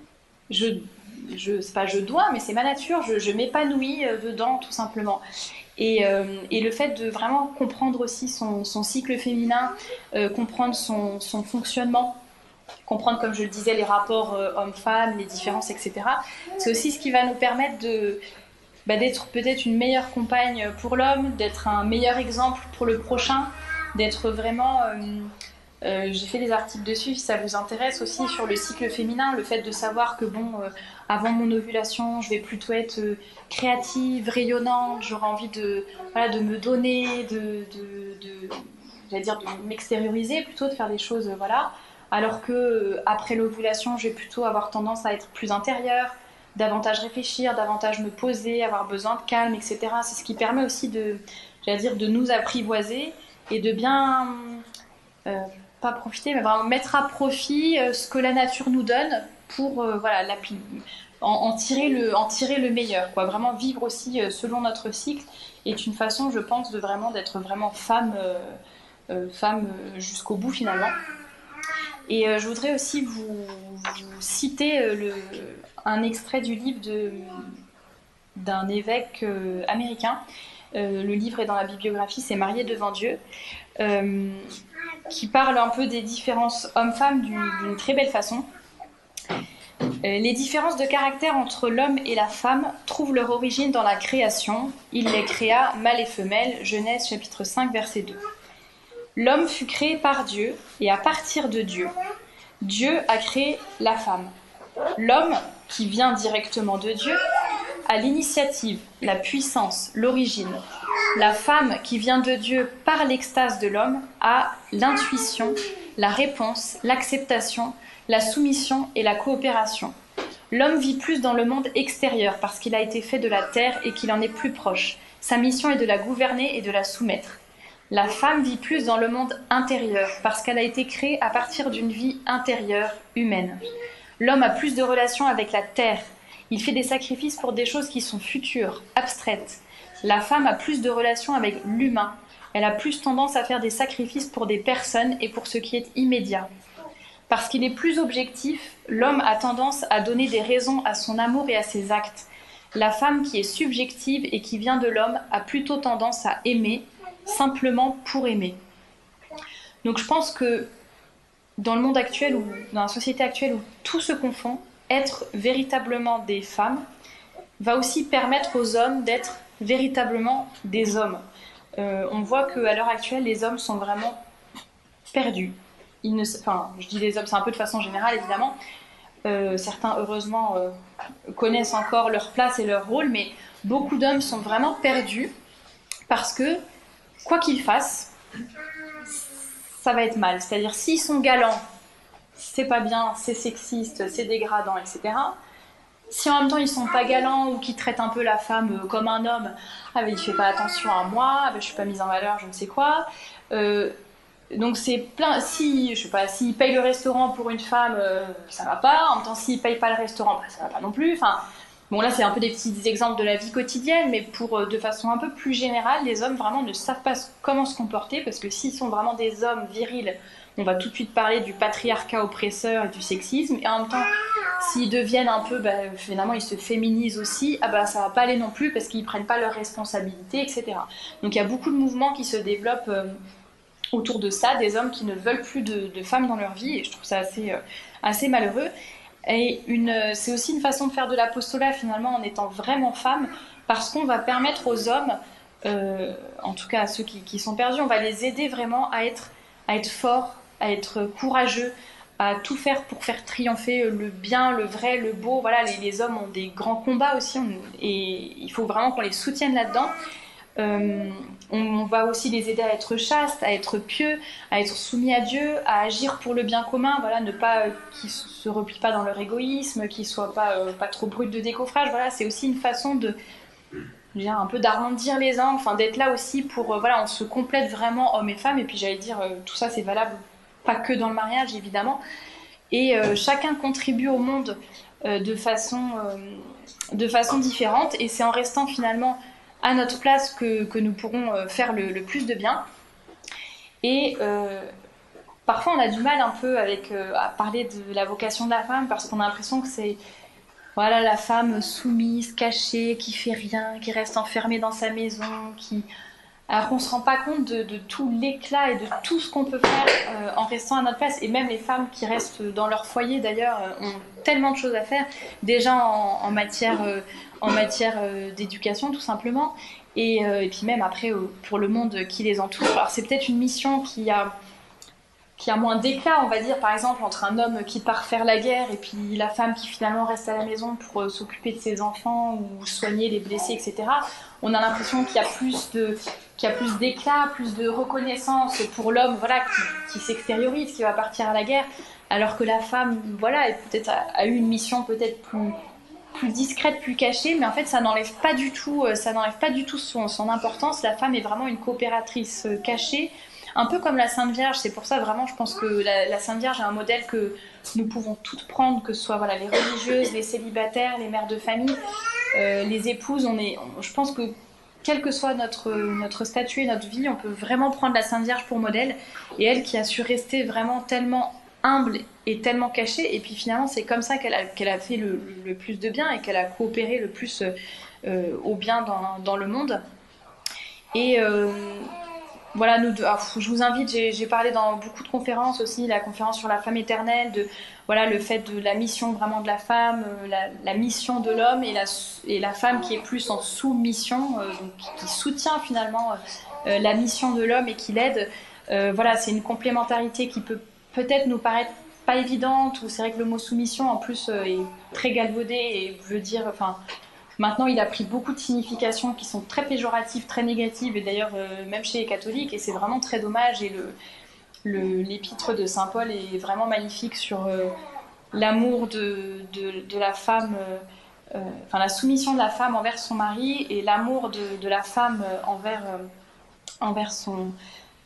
je, je, c'est pas je dois, mais c'est ma nature, je, je m'épanouis dedans, tout simplement. Et, euh, et le fait de vraiment comprendre aussi son, son cycle féminin, euh, comprendre son, son fonctionnement, comprendre, comme je le disais, les rapports euh, hommes-femmes, les différences, et cetera, c'est aussi ce qui va nous permettre de, bah, d'être peut-être une meilleure compagne pour l'homme, d'être un meilleur exemple pour le prochain, d'être vraiment... Euh, euh, j'ai fait des articles dessus, si ça vous intéresse aussi, sur le cycle féminin, le fait de savoir que, bon, euh, avant mon ovulation, je vais plutôt être euh, créative, rayonnante, j'aurai envie de, voilà, de me donner, de, de, de, j'allais dire, de m'extérioriser, plutôt de faire des choses, euh, voilà. Alors que, euh, après l'ovulation, je vais plutôt avoir tendance à être plus intérieure, davantage réfléchir, davantage me poser, avoir besoin de calme, et cetera. C'est ce qui permet aussi de, j'allais dire, de nous apprivoiser et de bien, euh, pas profiter, mais vraiment mettre à profit euh, ce que la nature nous donne pour euh, voilà, en, en, tirer le, en tirer le meilleur, quoi. Vraiment vivre aussi euh, selon notre cycle est une façon, je pense, de vraiment d'être vraiment femme, euh, euh, femme jusqu'au bout finalement. Et euh, je voudrais aussi vous, vous citer euh, le, un extrait du livre de, d'un évêque euh, américain. Euh, le livre est dans la bibliographie, c'est Marié devant Dieu, euh, qui parle un peu des différences hommes-femmes d'une, d'une très belle façon. Euh, les différences de caractère entre l'homme et la femme trouvent leur origine dans la création. Il les créa, mâle et femelle, Genèse chapitre cinq, verset deux. L'homme fut créé par Dieu, et à partir de Dieu, Dieu a créé la femme. L'homme, qui vient directement de Dieu, a l'initiative, la puissance, l'origine. La femme, qui vient de Dieu par l'extase de l'homme, a l'intuition, la réponse, l'acceptation, la soumission et la coopération. L'homme vit plus dans le monde extérieur parce qu'il a été fait de la terre et qu'il en est plus proche. Sa mission est de la gouverner et de la soumettre. La femme vit plus dans le monde intérieur parce qu'elle a été créée à partir d'une vie intérieure humaine. L'homme a plus de relations avec la terre. Il fait des sacrifices pour des choses qui sont futures, abstraites. La femme a plus de relations avec l'humain. Elle a plus tendance à faire des sacrifices pour des personnes et pour ce qui est immédiat. Parce qu'il est plus objectif, l'homme a tendance à donner des raisons à son amour et à ses actes. La femme qui est subjective et qui vient de l'homme a plutôt tendance à aimer, simplement pour aimer. Donc je pense que dans le monde actuel, ou dans la société actuelle où tout se confond, être véritablement des femmes va aussi permettre aux hommes d'être véritablement des hommes. Euh, on voit qu'à l'heure actuelle, les hommes sont vraiment perdus. Ils ne, enfin, je dis les hommes, c'est un peu de façon générale, évidemment. Euh, certains, heureusement, euh, connaissent encore leur place et leur rôle, mais beaucoup d'hommes sont vraiment perdus parce que, quoi qu'ils fassent, ça va être mal. C'est-à-dire, s'ils sont galants, c'est pas bien, c'est sexiste, c'est dégradant, et cetera. Si en même temps ils sont pas galants ou qu'ils traitent un peu la femme comme un homme, ah ben il fait pas attention à moi, ah ben je suis pas mise en valeur, je ne sais quoi. Euh, donc c'est plein. Si je sais pas, s'ils payent le restaurant pour une femme, euh, ça va pas. En même temps, s'ils payent pas le restaurant, ben, ça va pas non plus. Enfin, bon là c'est un peu des petits exemples de la vie quotidienne, mais pour de façon un peu plus générale, les hommes vraiment ne savent pas comment se comporter parce que s'ils sont vraiment des hommes virils, on va tout de suite parler du patriarcat oppresseur et du sexisme, et en même temps, s'ils deviennent un peu, bah, finalement, ils se féminisent aussi, ah bah, ça va pas aller non plus parce qu'ils prennent pas leurs responsabilités, et cetera. Donc il y a beaucoup de mouvements qui se développent euh, autour de ça, des hommes qui ne veulent plus de, de femmes dans leur vie, et je trouve ça assez, euh, assez malheureux. Et une, c'est aussi une façon de faire de l'apostolat, finalement, en étant vraiment femme, parce qu'on va permettre aux hommes, euh, en tout cas à ceux qui, qui sont perdus, on va les aider vraiment à être, à être forts, à être courageux, à tout faire pour faire triompher le bien, le vrai, le beau. Voilà, les, les hommes ont des grands combats aussi, on, et il faut vraiment qu'on les soutienne là-dedans. Euh, on, on va aussi les aider à être chastes, à être pieux, à être soumis à Dieu, à agir pour le bien commun. Voilà, ne pas euh, qu'ils se replient pas dans leur égoïsme, qu'ils soient pas euh, pas trop bruts de décoffrage. Voilà, c'est aussi une façon de je veux dire, un peu d'arrondir les angles, enfin d'être là aussi pour euh, voilà, on se complète vraiment hommes et femmes. Et puis j'allais dire euh, tout ça c'est valable pas que dans le mariage évidemment, et euh, chacun contribue au monde euh, de, façon, euh, de façon différente, et c'est en restant finalement à notre place que, que nous pourrons euh, faire le, le plus de bien. Et euh, parfois on a du mal un peu avec, euh, à parler de la vocation de la femme, parce qu'on a l'impression que c'est voilà, la femme soumise, cachée, qui fait rien, qui reste enfermée dans sa maison, qui... Alors qu'on ne se rend pas compte de, de tout l'éclat et de tout ce qu'on peut faire euh, en restant à notre place. Et même les femmes qui restent dans leur foyer, d'ailleurs, euh, ont tellement de choses à faire. Déjà en, en matière, euh, en matière euh, d'éducation, tout simplement. Et, euh, et puis même après, euh, pour le monde qui les entoure. Alors c'est peut-être une mission qui a, qui a moins d'éclat, on va dire, par exemple, entre un homme qui part faire la guerre et puis la femme qui finalement reste à la maison pour euh, s'occuper de ses enfants ou soigner les blessés, et cetera. On a l'impression qu'il y a plus de... qu'il y a plus d'éclat, plus de reconnaissance pour l'homme, voilà, qui, qui s'extériorise, qui va partir à la guerre, alors que la femme, voilà, peut-être a, a eu une mission peut-être plus, plus discrète, plus cachée, mais en fait, ça n'enlève pas du tout, ça n'enlève pas du tout son, son importance. La femme est vraiment une coopératrice cachée, un peu comme la Sainte Vierge. C'est pour ça vraiment, je pense que la, la Sainte Vierge est un modèle que nous pouvons toutes prendre, que ce soit voilà, les religieuses, les célibataires, les mères de famille, euh, les épouses. On est, on, je pense que quel que soit notre, notre statut et notre vie, on peut vraiment prendre la Sainte Vierge pour modèle. Et elle qui a su rester vraiment tellement humble et tellement cachée. Et puis finalement, c'est comme ça qu'elle a, qu'elle a fait le, le plus de bien et qu'elle a coopéré le plus euh, au bien dans, dans le monde. Et euh, voilà, nous, ah, je vous invite, j'ai, j'ai parlé dans beaucoup de conférences aussi, la conférence sur la femme éternelle, de voilà, le fait de la mission vraiment de la femme, la, la mission de l'homme et la, et la femme qui est plus en soumission, euh, donc, qui soutient finalement euh, la mission de l'homme et qui l'aide. Euh, voilà, c'est une complémentarité qui peut peut-être nous paraître pas évidente, ou c'est vrai que le mot soumission en plus euh, est très galvaudé et veut dire, enfin, maintenant il a pris beaucoup de significations qui sont très péjoratives, très négatives, et d'ailleurs euh, même chez les catholiques, et c'est vraiment très dommage. Et le Le, l'épître de Saint Paul est vraiment magnifique sur euh, l'amour de, de, de la femme, euh, euh, enfin la soumission de la femme envers son mari et l'amour de, de la femme envers, euh, envers son,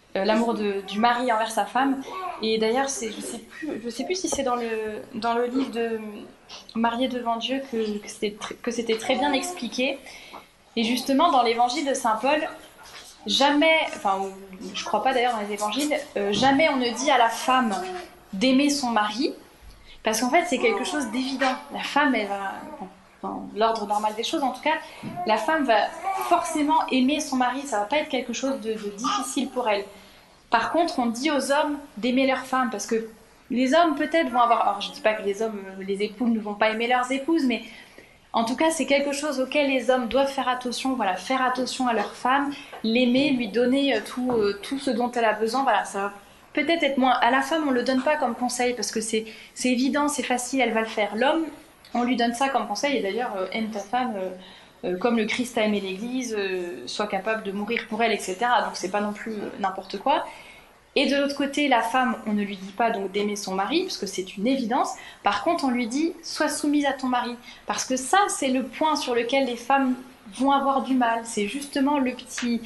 euh, l'amour de, du mari envers sa femme. Et d'ailleurs, c'est, je sais plus, je sais plus si c'est dans le dans le livre de Marié devant Dieu que, que c'était tr- que c'était très bien expliqué. Et justement, dans l'Évangile de saint Paul, jamais, enfin, je crois pas d'ailleurs dans les Évangiles, euh, jamais on ne dit à la femme d'aimer son mari, parce qu'en fait, c'est quelque chose d'évident. La femme, elle va, dans l'ordre normal des choses en tout cas, la femme va forcément aimer son mari, ça va pas être quelque chose de, de difficile pour elle. Par contre, on dit aux hommes d'aimer leur femme, parce que les hommes peut-être vont avoir, alors je dis pas que les hommes, les époux ne vont pas aimer leurs épouses, mais en tout cas, c'est quelque chose auquel les hommes doivent faire attention, voilà, faire attention à leur femme, l'aimer, lui donner euh, tout, euh, tout ce dont elle a besoin, voilà, ça va peut-être être moins... À la femme, on ne le donne pas comme conseil, parce que c'est, c'est évident, c'est facile, elle va le faire. L'homme, on lui donne ça comme conseil, et d'ailleurs, euh, aime ta femme euh, euh, comme le Christ a aimé l'Église, euh, soit capable de mourir pour elle, et cetera. Donc c'est pas non plus euh, n'importe quoi. Et de l'autre côté, la femme, on ne lui dit pas donc d'aimer son mari, parce que c'est une évidence. Par contre, on lui dit « sois soumise à ton mari ». Parce que ça, c'est le point sur lequel les femmes vont avoir du mal. C'est justement le petit...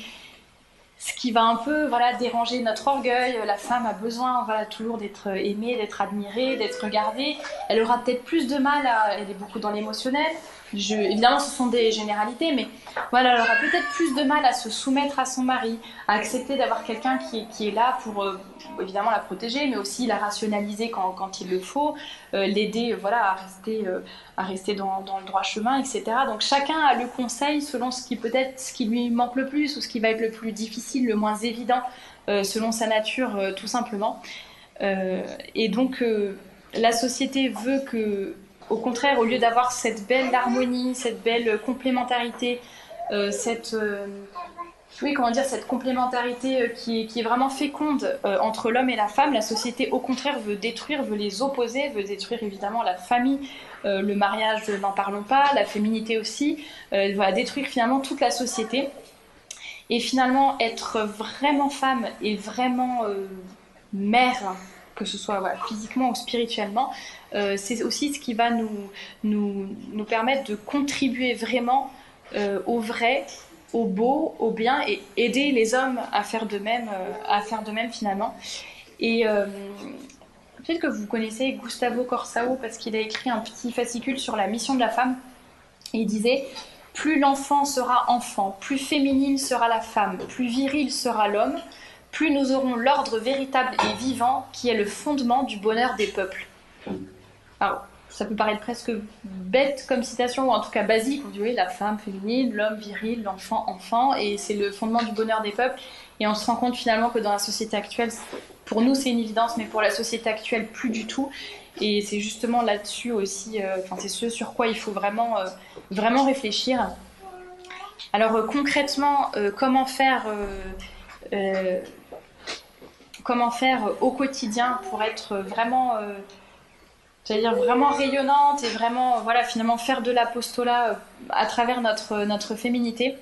ce qui va un peu voilà, déranger notre orgueil. La femme a besoin voilà, toujours d'être aimée, d'être admirée, d'être regardée. Elle aura peut-être plus de mal, à... elle est beaucoup dans l'émotionnel. Je... Évidemment, ce sont des généralités, mais voilà, elle aura peut-être plus de mal à se soumettre à son mari, à accepter d'avoir quelqu'un qui est, qui est là pour euh, évidemment la protéger, mais aussi la rationaliser quand, quand il le faut, euh, l'aider euh, voilà, à rester, euh, à rester dans, dans le droit chemin, et cetera. Donc chacun a le conseil selon ce qui peut-être ce qui lui manque le plus ou ce qui va être le plus difficile, le moins évident, euh, selon sa nature, euh, tout simplement. Euh, et donc euh, la société veut que au contraire, au lieu d'avoir cette belle harmonie, cette belle complémentarité, euh, cette, euh, oui, comment dire, cette complémentarité qui est, qui est vraiment féconde euh, entre l'homme et la femme, la société, au contraire, veut détruire, veut les opposer, veut détruire évidemment la famille, euh, le mariage, n'en parlons pas, la féminité aussi, euh, elle va détruire finalement toute la société. Et finalement, être vraiment femme et vraiment euh, mère, que ce soit voilà, physiquement ou spirituellement, euh, c'est aussi ce qui va nous, nous, nous permettre de contribuer vraiment euh, au vrai, au beau, au bien, et aider les hommes à faire de même, euh, à faire de même finalement. Et euh, peut-être que vous connaissez Gustavo Corsao, parce qu'il a écrit un petit fascicule sur la mission de la femme. Et il disait « Plus l'enfant sera enfant, plus féminine sera la femme, plus viril sera l'homme, plus nous aurons l'ordre véritable et vivant qui est le fondement du bonheur des peuples. » Alors, ça peut paraître presque bête comme citation, ou en tout cas basique. Vous voyez, la femme féminine, l'homme viril, l'enfant enfant, et c'est le fondement du bonheur des peuples. Et on se rend compte finalement que dans la société actuelle, pour nous c'est une évidence, mais pour la société actuelle, plus du tout. Et c'est justement là-dessus aussi, euh, enfin, c'est ce sur quoi il faut vraiment, euh, vraiment réfléchir. Alors euh, concrètement, euh, comment faire... Euh, euh, comment faire au quotidien pour être vraiment, euh, j'allais dire vraiment rayonnante et vraiment, voilà, finalement faire de l'apostolat à travers notre, notre féminité.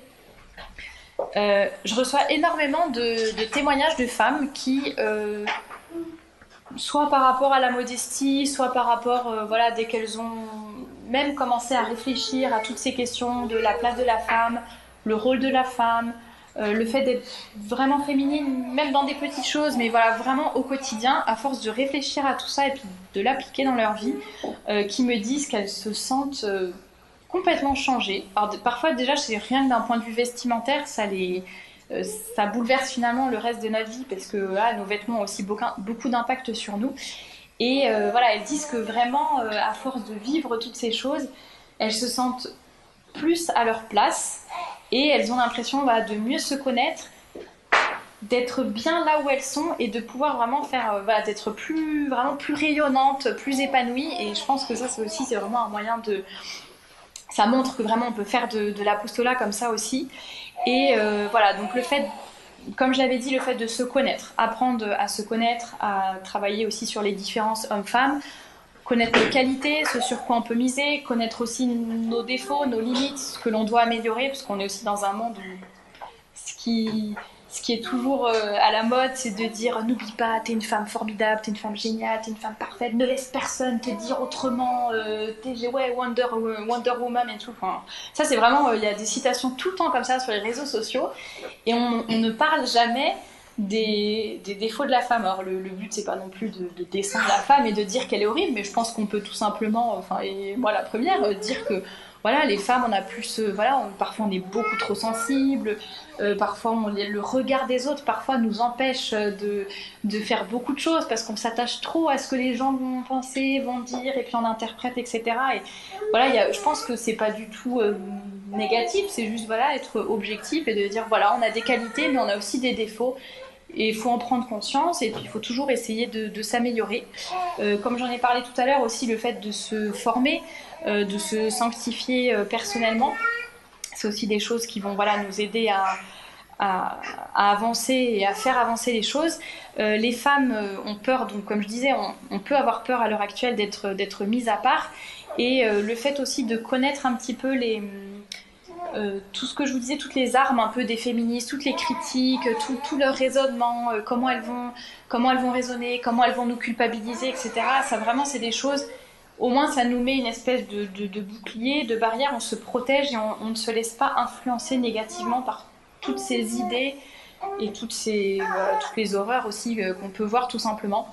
Euh, je reçois énormément de, de témoignages de femmes qui, euh, soit par rapport à la modestie, soit par rapport, euh, voilà, dès qu'elles ont même commencé à réfléchir à toutes ces questions de la place de la femme, le rôle de la femme, Euh, le fait d'être vraiment féminine, même dans des petites choses, mais voilà, vraiment au quotidien, à force de réfléchir à tout ça et puis de l'appliquer dans leur vie, euh, qui me disent qu'elles se sentent euh, complètement changées. Alors, de, parfois, déjà, c'est rien que d'un point de vue vestimentaire, ça, les, euh, ça bouleverse finalement le reste de notre vie, parce que là, nos vêtements ont aussi beaucoup, beaucoup d'impact sur nous. Et euh, voilà, elles disent que vraiment, euh, à force de vivre toutes ces choses, elles se sentent plus à leur place. Et elles ont l'impression bah, de mieux se connaître, d'être bien là où elles sont et de pouvoir vraiment faire, euh, voilà, d'être plus, vraiment plus rayonnante, plus épanouie. Et je pense que ça, c'est aussi, c'est vraiment un moyen de... Ça montre que vraiment on peut faire de, de l'apostolat comme ça aussi. Et euh, voilà, donc le fait, comme je l'avais dit, le fait de se connaître, apprendre à se connaître, à travailler aussi sur les différences hommes-femmes, connaître nos qualités, ce sur quoi on peut miser, connaître aussi nos défauts, nos limites, ce que l'on doit améliorer, parce qu'on est aussi dans un monde où ce qui, ce qui est toujours euh, à la mode, c'est de dire « n'oublie pas, t'es une femme formidable, t'es une femme géniale, t'es une femme parfaite, ne laisse personne te dire autrement, euh, t'es ouais, Wonder, Wonder Woman et tout. » Enfin, ça, c'est vraiment, il euh, y a des citations tout le temps comme ça sur les réseaux sociaux, et on, on ne parle jamais des, des défauts de la femme. Alors le, le but c'est pas non plus de, de descendre la femme et de dire qu'elle est horrible, mais je pense qu'on peut tout simplement, enfin et moi la première, euh, dire que voilà, les femmes, on a plus, euh, voilà, on, parfois on est beaucoup trop sensible, euh, parfois on, le regard des autres parfois nous empêche de, de faire beaucoup de choses parce qu'on s'attache trop à ce que les gens vont penser, vont dire, et puis on interprète, et cetera. Et voilà, y a, je pense que c'est pas du tout euh, négatif, c'est juste voilà, être objectif et de dire voilà, on a des qualités, mais on a aussi des défauts. Et il faut en prendre conscience et puis il faut toujours essayer de, de s'améliorer. Euh, comme j'en ai parlé tout à l'heure aussi, le fait de se former, euh, de se sanctifier euh, personnellement, c'est aussi des choses qui vont voilà, nous aider à, à, à avancer et à faire avancer les choses. Euh, les femmes euh, ont peur, donc comme je disais, on, on peut avoir peur à l'heure actuelle d'être, d'être mises à part. Et euh, le fait aussi de connaître un petit peu les... Euh, tout ce que je vous disais, toutes les armes un peu des féministes, toutes les critiques, tout, tout leur raisonnement, euh, comment elles vont, comment elles vont raisonner, comment elles vont nous culpabiliser, et cetera. Ça vraiment, c'est des choses. Au moins, ça nous met une espèce de, de, de bouclier, de barrière. On se protège et on, on ne se laisse pas influencer négativement par toutes ces idées et toutes ces, voilà, toutes les horreurs aussi euh, qu'on peut voir tout simplement.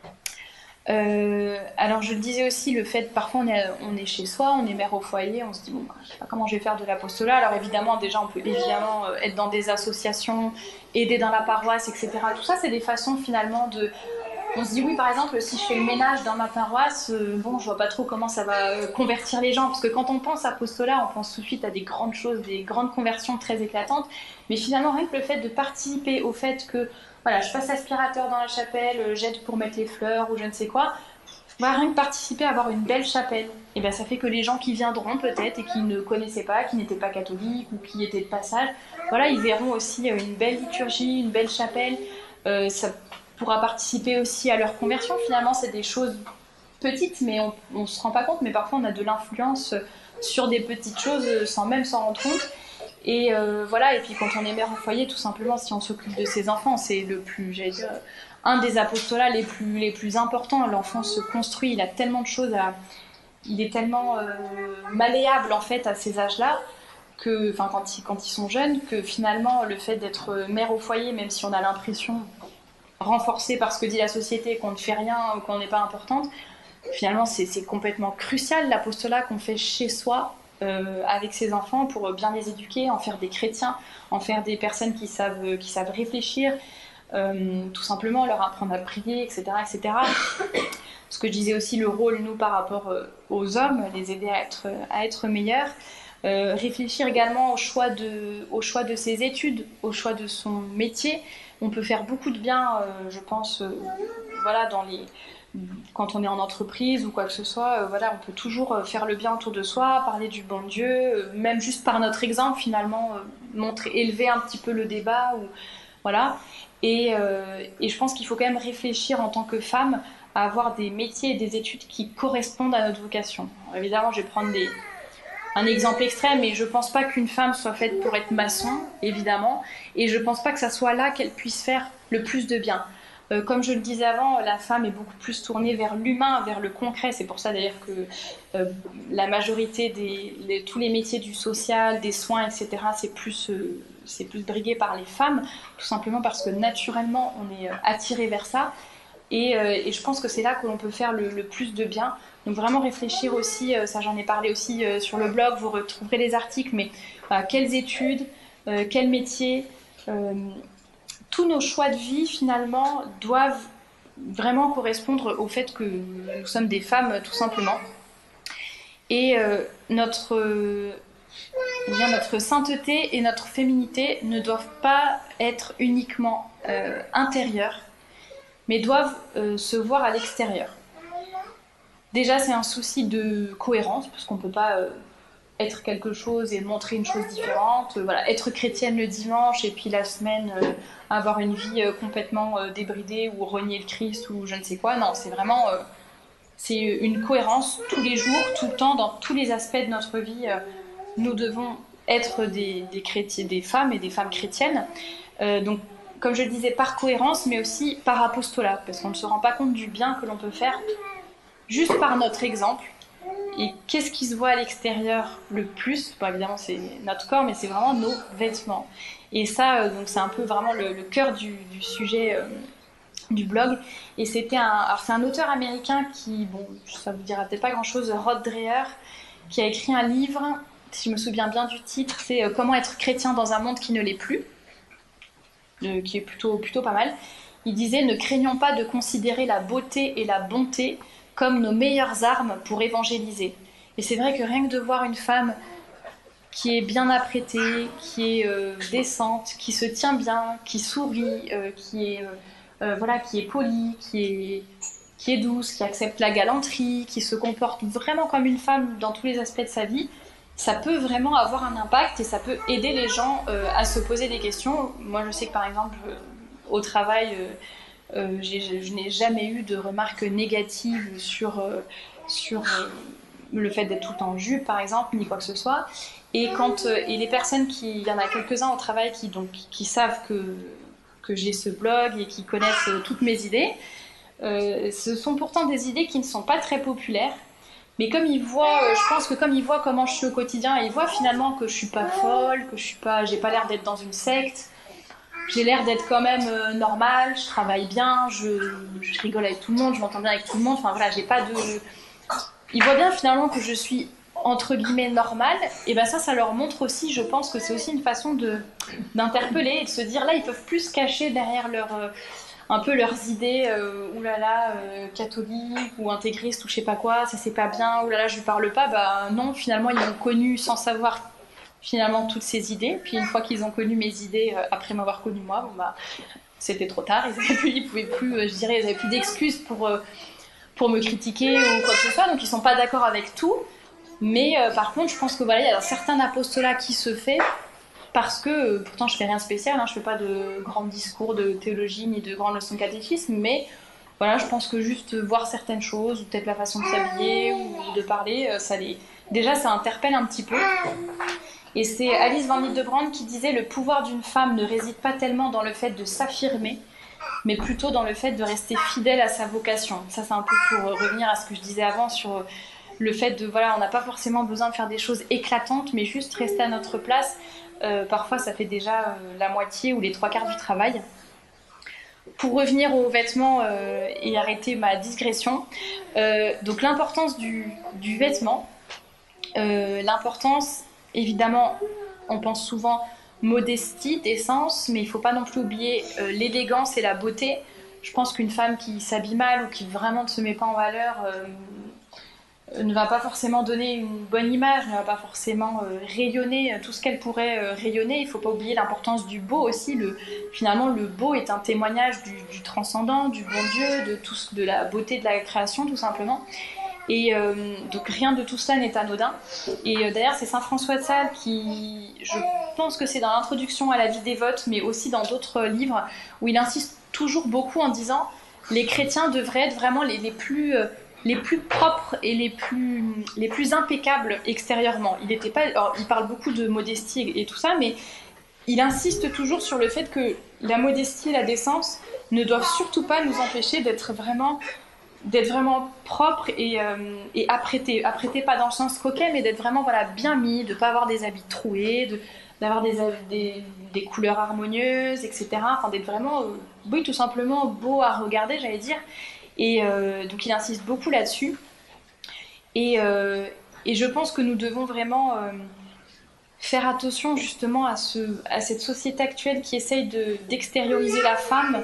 Euh, alors je le disais aussi, le fait parfois on est, on est chez soi, on est mère au foyer, on se dit bon bah, je sais pas comment je vais faire de l'apostolat. Alors évidemment déjà on peut évidemment être dans des associations, aider dans la paroisse, et cetera. Tout ça c'est des façons finalement de... On se dit oui par exemple si je fais le ménage dans ma paroisse, euh, bon je vois pas trop comment ça va euh, convertir les gens, parce que quand on pense apostolat on pense tout de suite à des grandes choses, des grandes conversions très éclatantes, mais finalement rien que le fait de participer au fait que voilà, je passe l'aspirateur dans la chapelle, j'aide pour mettre les fleurs ou je ne sais quoi. Voilà, rien que participer à avoir une belle chapelle, et ben ça fait que les gens qui viendront peut-être et qui ne connaissaient pas, qui n'étaient pas catholiques ou qui étaient de passage, voilà, ils verront aussi une belle liturgie, une belle chapelle. Euh, ça pourra participer aussi à leur conversion. Finalement, c'est des choses petites, mais on ne se rend pas compte. Mais parfois, on a de l'influence sur des petites choses sans même s'en rendre compte. Et euh, voilà, et puis quand on est mère au foyer, tout simplement, si on s'occupe de ses enfants, c'est le plus, j'allais dire, un des apostolats les plus, les plus importants. L'enfant se construit, il a tellement de choses à... Il est tellement euh, malléable, en fait, à ces âges-là, que, enfin, quand ils, quand ils sont jeunes, que finalement, le fait d'être mère au foyer, même si on a l'impression, renforcée par ce que dit la société, qu'on ne fait rien ou qu'on n'est pas importante, finalement, c'est, c'est complètement crucial, l'apostolat qu'on fait chez soi, Euh, avec ses enfants pour bien les éduquer, en faire des chrétiens, en faire des personnes qui savent, qui savent réfléchir, euh, tout simplement leur apprendre à prier, et cetera, et cetera. Ce que je disais aussi, le rôle, nous, par rapport aux hommes, les aider à être, à être meilleurs. Euh, réfléchir également au choix, de, au choix de ses études, au choix de son métier. On peut faire beaucoup de bien, euh, je pense, euh, voilà, dans les... quand on est en entreprise ou quoi que ce soit, euh, voilà, on peut toujours faire le bien autour de soi, parler du bon Dieu, euh, même juste par notre exemple, finalement, euh, montrer, élever un petit peu le débat, ou, voilà. Et, euh, et je pense qu'il faut quand même réfléchir en tant que femme à avoir des métiers et des études qui correspondent à notre vocation. Alors, évidemment, je vais prendre des, un exemple extrême, mais je pense pas qu'une femme soit faite pour être maçon, évidemment, et je pense pas que ça soit là qu'elle puisse faire le plus de bien. Euh, comme je le disais avant, la femme est beaucoup plus tournée vers l'humain, vers le concret. C'est pour ça d'ailleurs que euh, la majorité des les, tous les métiers du social, des soins, et cetera, c'est plus, euh, c'est plus brigué par les femmes, tout simplement parce que naturellement, on est euh, attiré vers ça. Et, euh, et je pense que c'est là que l'on peut faire le, le plus de bien. Donc vraiment réfléchir aussi, euh, ça j'en ai parlé aussi euh, sur le blog, vous retrouverez les articles, mais euh, quelles études, euh, quels métiers... Euh, tous nos choix de vie, finalement, doivent vraiment correspondre au fait que nous sommes des femmes, tout simplement. Et euh, notre, euh, bien, notre sainteté et notre féminité ne doivent pas être uniquement euh, intérieures, mais doivent euh, se voir à l'extérieur. Déjà, c'est un souci de cohérence, parce qu'on ne peut pas... Euh, être quelque chose et montrer une chose différente, euh, voilà, être chrétienne le dimanche et puis la semaine euh, avoir une vie euh, complètement euh, débridée ou renier le Christ ou je ne sais quoi. Non, c'est vraiment euh, c'est une cohérence tous les jours, tout le temps, dans tous les aspects de notre vie. Euh, nous devons être des, des, chrétiens, des femmes et des femmes chrétiennes. Euh, donc, comme je le disais, par cohérence, mais aussi par apostolat, parce qu'on ne se rend pas compte du bien que l'on peut faire juste par notre exemple. et qu'est-ce qui se voit à l'extérieur le plus? Bon, évidemment, c'est notre corps, mais c'est vraiment nos vêtements. Et ça, euh, donc c'est un peu vraiment le, le cœur du, du sujet euh, du blog. Et c'était un, alors c'est un auteur américain qui, bon, ça vous dira peut-être pas grand-chose, Rod Dreher, qui a écrit un livre, si je me souviens bien du titre, c'est euh, Comment être chrétien dans un monde qui ne l'est plus, euh, qui est plutôt, plutôt pas mal. Il disait « Ne craignons pas de considérer la beauté et la bonté comme nos meilleures armes pour évangéliser. » Et c'est vrai que rien que de voir une femme qui est bien apprêtée, qui est euh, décente, qui se tient bien, qui sourit, euh, qui est, euh, euh, voilà, qui est polie, qui est, qui est douce, qui accepte la galanterie, qui se comporte vraiment comme une femme dans tous les aspects de sa vie, ça peut vraiment avoir un impact et ça peut aider les gens euh, à se poser des questions. Moi, je sais que par exemple, euh, au travail, euh, euh, j'ai, je n'ai jamais eu de remarques négatives sur, euh, sur euh, le fait d'être tout le temps en jupe, par exemple, ni quoi que ce soit. Et, quand, euh, et les personnes, qui, il y en a quelques-uns au travail qui, donc, qui savent que, que j'ai ce blog et qui connaissent euh, toutes mes idées, euh, ce sont pourtant des idées qui ne sont pas très populaires. Mais comme ils voient, euh, je pense que comme ils voient comment je suis au quotidien, ils voient finalement que je suis pas folle, que je suis pas, j'ai pas l'air d'être dans une secte. J'ai l'air d'être quand même euh, normale, je travaille bien, je, je rigole avec tout le monde, je m'entends bien avec tout le monde. Enfin voilà, j'ai pas de. Ils voient bien finalement que je suis entre guillemets normale. Et ben ça, ça leur montre aussi. Je pense que c'est aussi une façon de d'interpeller et de se dire là, ils peuvent plus se cacher derrière leur euh, un peu leurs idées. Euh, oulala, euh, catholique ou intégriste ou je sais pas quoi, ça c'est pas bien. Oulala, je lui parle pas. Bah non, finalement ils m'ont connue sans savoir. Finalement toutes ces idées, puis une fois qu'ils ont connu mes idées, euh, après m'avoir connu moi, bon bah c'était trop tard, ils avaient plus, ils pouvaient plus, euh, je dirais, ils avaient plus d'excuses pour, euh, pour me critiquer ou quoi que ce soit, donc ils sont pas d'accord avec tout, mais euh, par contre je pense que voilà, il y a un certain apostolat qui se fait, parce que, euh, pourtant je fais rien de spécial, hein, je fais pas de grands discours de théologie ni de grandes leçons de catéchisme, mais voilà, je pense que juste voir certaines choses, ou peut-être la façon de s'habiller, ou de parler, euh, ça les... déjà ça interpelle un petit peu. Et c'est Alice van Hildebrand qui disait « Le pouvoir d'une femme ne réside pas tellement dans le fait de s'affirmer, mais plutôt dans le fait de rester fidèle à sa vocation. » Ça, c'est un peu pour revenir à ce que je disais avant sur le fait de, voilà, on n'a pas forcément besoin de faire des choses éclatantes, mais juste rester à notre place. Euh, parfois, ça fait déjà euh, la moitié ou les trois quarts du travail. Pour revenir aux vêtements euh, et arrêter ma digression, euh, donc l'importance du, du vêtement, euh, l'importance... Évidemment, on pense souvent modestie, décence, mais il ne faut pas non plus oublier euh, l'élégance et la beauté. Je pense qu'une femme qui s'habille mal ou qui vraiment ne se met pas en valeur euh, ne va pas forcément donner une bonne image, ne va pas forcément euh, rayonner tout ce qu'elle pourrait euh, rayonner. Il ne faut pas oublier l'importance du beau aussi. Le, finalement, le beau est un témoignage du, du transcendant, du bon Dieu, de, tout, de la beauté de la création, tout simplement. Et euh, donc rien de tout cela n'est anodin. Et euh, d'ailleurs c'est Saint François de Sales qui, je pense que c'est dans l'introduction à la vie dévote, mais aussi dans d'autres livres, où il insiste toujours beaucoup en disant les chrétiens devraient être vraiment les, les, plus, euh, les plus propres et les plus, les plus impeccables extérieurement. Il, était pas, alors, il parle beaucoup de modestie et, et tout ça, mais il insiste toujours sur le fait que la modestie et la décence ne doivent surtout pas nous empêcher d'être vraiment... d'être vraiment propre et, euh, et apprêté. Apprêté pas dans le sens coquet, mais d'être vraiment voilà, bien mis, de ne pas avoir des habits troués, de, d'avoir des, des, des couleurs harmonieuses, et cetera. Enfin, d'être vraiment, euh, oui, tout simplement beau à regarder, j'allais dire. Et euh, donc, il insiste beaucoup là-dessus. Et, euh, et je pense que nous devons vraiment euh, faire attention justement à, ce, à cette société actuelle qui essaye de, d'extérioriser la femme,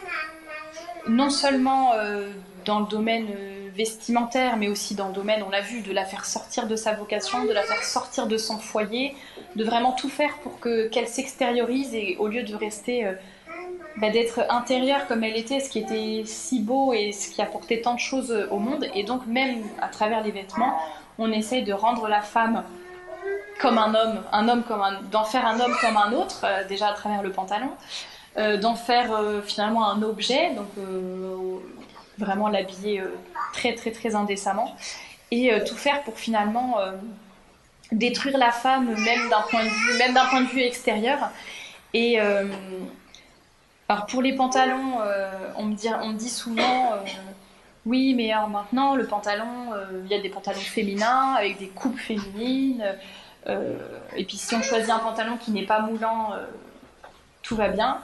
non seulement... Euh, dans le domaine vestimentaire, mais aussi dans le domaine, on l'a vu, de la faire sortir de sa vocation, de la faire sortir de son foyer, de vraiment tout faire pour que, qu'elle s'extériorise et au lieu de rester, euh, bah, d'être intérieure comme elle était, ce qui était si beau et ce qui apportait tant de choses au monde. Et donc même à travers les vêtements, on essaye de rendre la femme comme un homme, un homme comme un, d'en faire un homme comme un autre, euh, déjà à travers le pantalon, euh, d'en faire euh, finalement un objet, donc euh, vraiment l'habiller euh, très très très indécemment, et euh, tout faire pour finalement euh, détruire la femme, même d'un point de vue, même d'un point de vue extérieur. Et euh, alors pour les pantalons, euh, on, me dit, on me dit souvent, euh, Oui, mais alors maintenant, le pantalon, euh, il y a des pantalons féminins avec des coupes féminines. Euh, et puis si on choisit un pantalon qui n'est pas moulant, euh, tout va bien.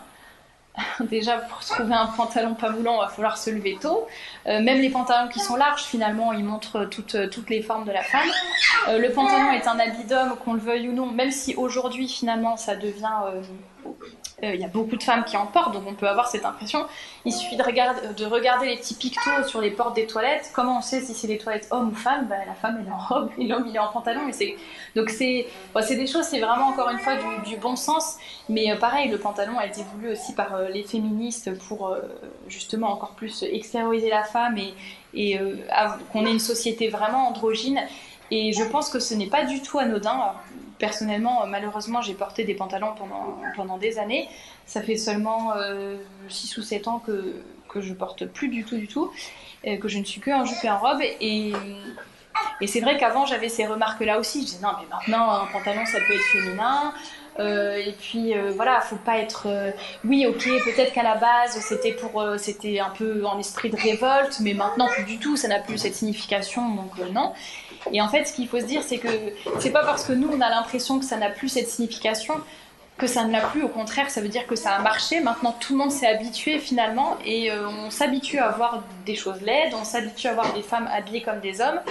Déjà, pour trouver un pantalon pas moulant, il va falloir se lever tôt. Euh, même les pantalons qui sont larges, finalement, ils montrent toutes, toutes les formes de la femme. Euh, le pantalon est un habit d'homme, qu'on le veuille ou non, même si aujourd'hui, finalement, ça devient... Euh, il euh, y a beaucoup de femmes qui en portent, donc on peut avoir cette impression. Il suffit de regarder, de regarder les petits pictos sur les portes des toilettes. Comment on sait si c'est des toilettes hommes ou femmes? Bah, la femme elle est en robe et l'homme il est en pantalon. Et c'est... Donc c'est, bon, c'est des choses, c'est vraiment encore une fois du, du bon sens. Mais euh, pareil, le pantalon a été voulu aussi par euh, les féministes pour euh, justement encore plus extérioriser la femme et, et euh, qu'on ait une société vraiment androgyne. Et je pense que ce n'est pas du tout anodin. Alors, personnellement, malheureusement, j'ai porté des pantalons pendant, pendant des années. Ça fait seulement euh, six ou sept ans que, que je porte plus du tout, du tout, euh, que je ne suis que en jupe et en robe. Et, et c'est vrai qu'avant, j'avais ces remarques-là aussi. Je disais, non, mais maintenant, un pantalon, ça peut être féminin. Euh, et puis euh, voilà, faut pas être. Euh, oui, ok, peut-être qu'à la base c'était pour, euh, c'était un peu en esprit de révolte, mais maintenant plus du tout, ça n'a plus cette signification, donc euh, non. Et en fait, ce qu'il faut se dire, c'est que c'est pas parce que nous on a l'impression que ça n'a plus cette signification que ça ne l'a plus. Au contraire, ça veut dire que ça a marché. Maintenant, tout le monde s'est habitué finalement, et euh, on s'habitue à voir des choses laides, on s'habitue à voir des femmes habillées comme des hommes.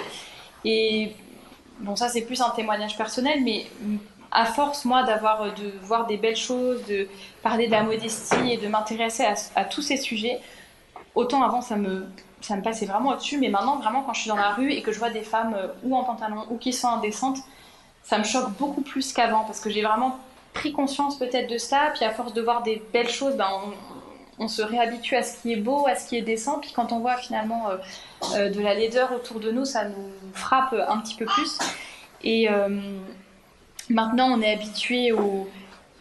Et bon, ça c'est plus un témoignage personnel, mais à force, moi, d'avoir, de voir des belles choses, de parler de la modestie et de m'intéresser à, à tous ces sujets, autant avant, ça me, ça me passait vraiment au-dessus, mais maintenant, vraiment, quand je suis dans la rue et que je vois des femmes euh, ou en pantalon ou qui sont indécentes, ça me choque beaucoup plus qu'avant, parce que j'ai vraiment pris conscience peut-être de ça, puis à force de voir des belles choses, ben, on, on se réhabitue à ce qui est beau, à ce qui est décent, puis quand on voit finalement euh, euh, de la laideur autour de nous, ça nous frappe un petit peu plus. Et... Euh, Maintenant, on est habitué au,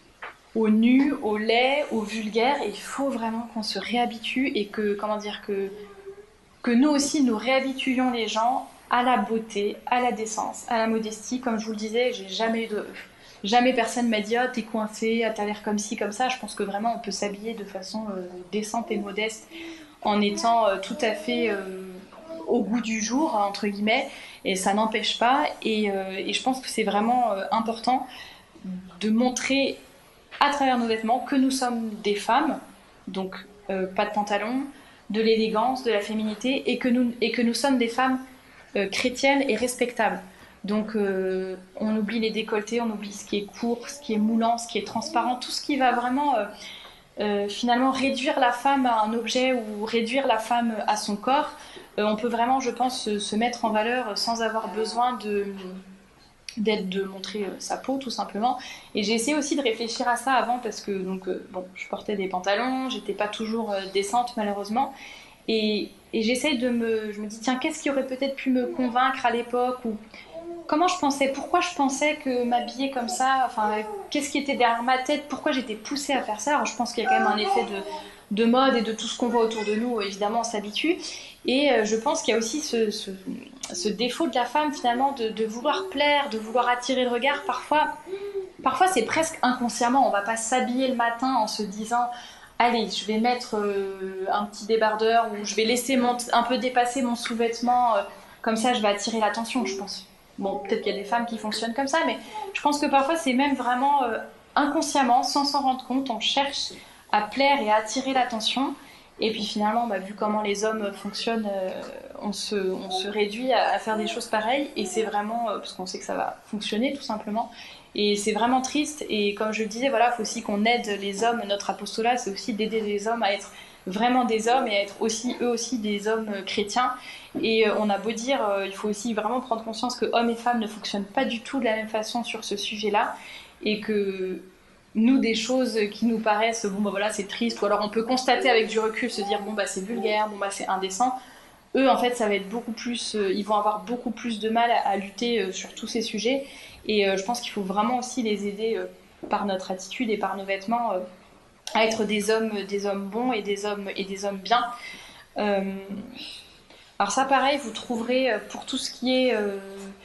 au nu, au laid, au vulgaire, et il faut vraiment qu'on se réhabitue et que, comment dire, que, que nous aussi, nous réhabituions les gens à la beauté, à la décence, à la modestie. Comme je vous le disais, j'ai jamais eu de... Jamais personne m'a dit « Ah, oh, t'es coincée, ah, t'as l'air comme ci, comme ça ». Je pense que vraiment, on peut s'habiller de façon euh, décente et modeste en étant euh, tout à fait... Euh, au goût du jour, entre guillemets, et ça n'empêche pas. Et, euh, et je pense que c'est vraiment euh, important de montrer à travers nos vêtements que nous sommes des femmes, donc euh, pas de pantalon, de l'élégance, de la féminité, et que nous, et que nous sommes des femmes euh, chrétiennes et respectables. Donc euh, on oublie les décolletés, on oublie ce qui est court, ce qui est moulant, ce qui est transparent, tout ce qui va vraiment... Euh, Euh, finalement réduire la femme à un objet ou réduire la femme à son corps. Euh, on peut vraiment, je pense, se, se mettre en valeur sans avoir besoin de, d'être, de montrer euh, sa peau, tout simplement. Et j'ai essayé aussi de réfléchir à ça avant, parce que donc, euh, bon, je portais des pantalons, j'étais pas toujours euh, décente malheureusement. Et, et j'essaye de me... Je me dis, tiens, qu'est-ce qui aurait peut-être pu me convaincre à l'époque, ou comment je pensais, pourquoi je pensais que m'habiller comme ça, enfin, qu'est-ce qui était derrière ma tête, pourquoi j'étais poussée à faire ça. Alors je pense qu'il y a quand même un effet de, de mode et de tout ce qu'on voit autour de nous, évidemment on s'habitue. Et euh, je pense qu'il y a aussi ce, ce, ce défaut de la femme finalement de, de vouloir plaire, de vouloir attirer le regard. Parfois, parfois c'est presque inconsciemment, on va pas s'habiller le matin en se disant... Allez, je vais mettre euh, un petit débardeur, ou je vais laisser mon, un peu dépasser mon sous-vêtement, euh, comme ça je vais attirer l'attention, je pense. Bon, peut-être qu'il y a des femmes qui fonctionnent comme ça, mais je pense que parfois c'est même vraiment euh, inconsciemment, sans s'en rendre compte, on cherche à plaire et à attirer l'attention. Et puis finalement, bah, vu comment les hommes fonctionnent, euh, on, se, on se réduit à, à faire des choses pareilles. Et c'est vraiment, euh, parce qu'on sait que ça va fonctionner tout simplement. Et c'est vraiment triste. Et comme je le disais, voilà, il faut aussi qu'on aide les hommes. Notre apostolat, c'est aussi d'aider les hommes à être vraiment des hommes et à être aussi, eux aussi, des hommes chrétiens. Et euh, on a beau dire, euh, il faut aussi vraiment prendre conscience que hommes et femmes ne fonctionnent pas du tout de la même façon sur ce sujet-là. Et que nous, des choses qui nous paraissent, bon bah voilà, c'est triste, ou alors on peut constater avec du recul, se dire, bon bah c'est vulgaire, bon bah c'est indécent. Eux, en fait, ça va être beaucoup plus, euh, ils vont avoir beaucoup plus de mal à, à lutter euh, sur tous ces sujets. Et euh, je pense qu'il faut vraiment aussi les aider euh, par notre attitude et par nos vêtements euh, à être des hommes, des hommes bons et des hommes, et des hommes bien. Euh, alors ça, pareil, vous trouverez euh, pour tout ce qui est euh,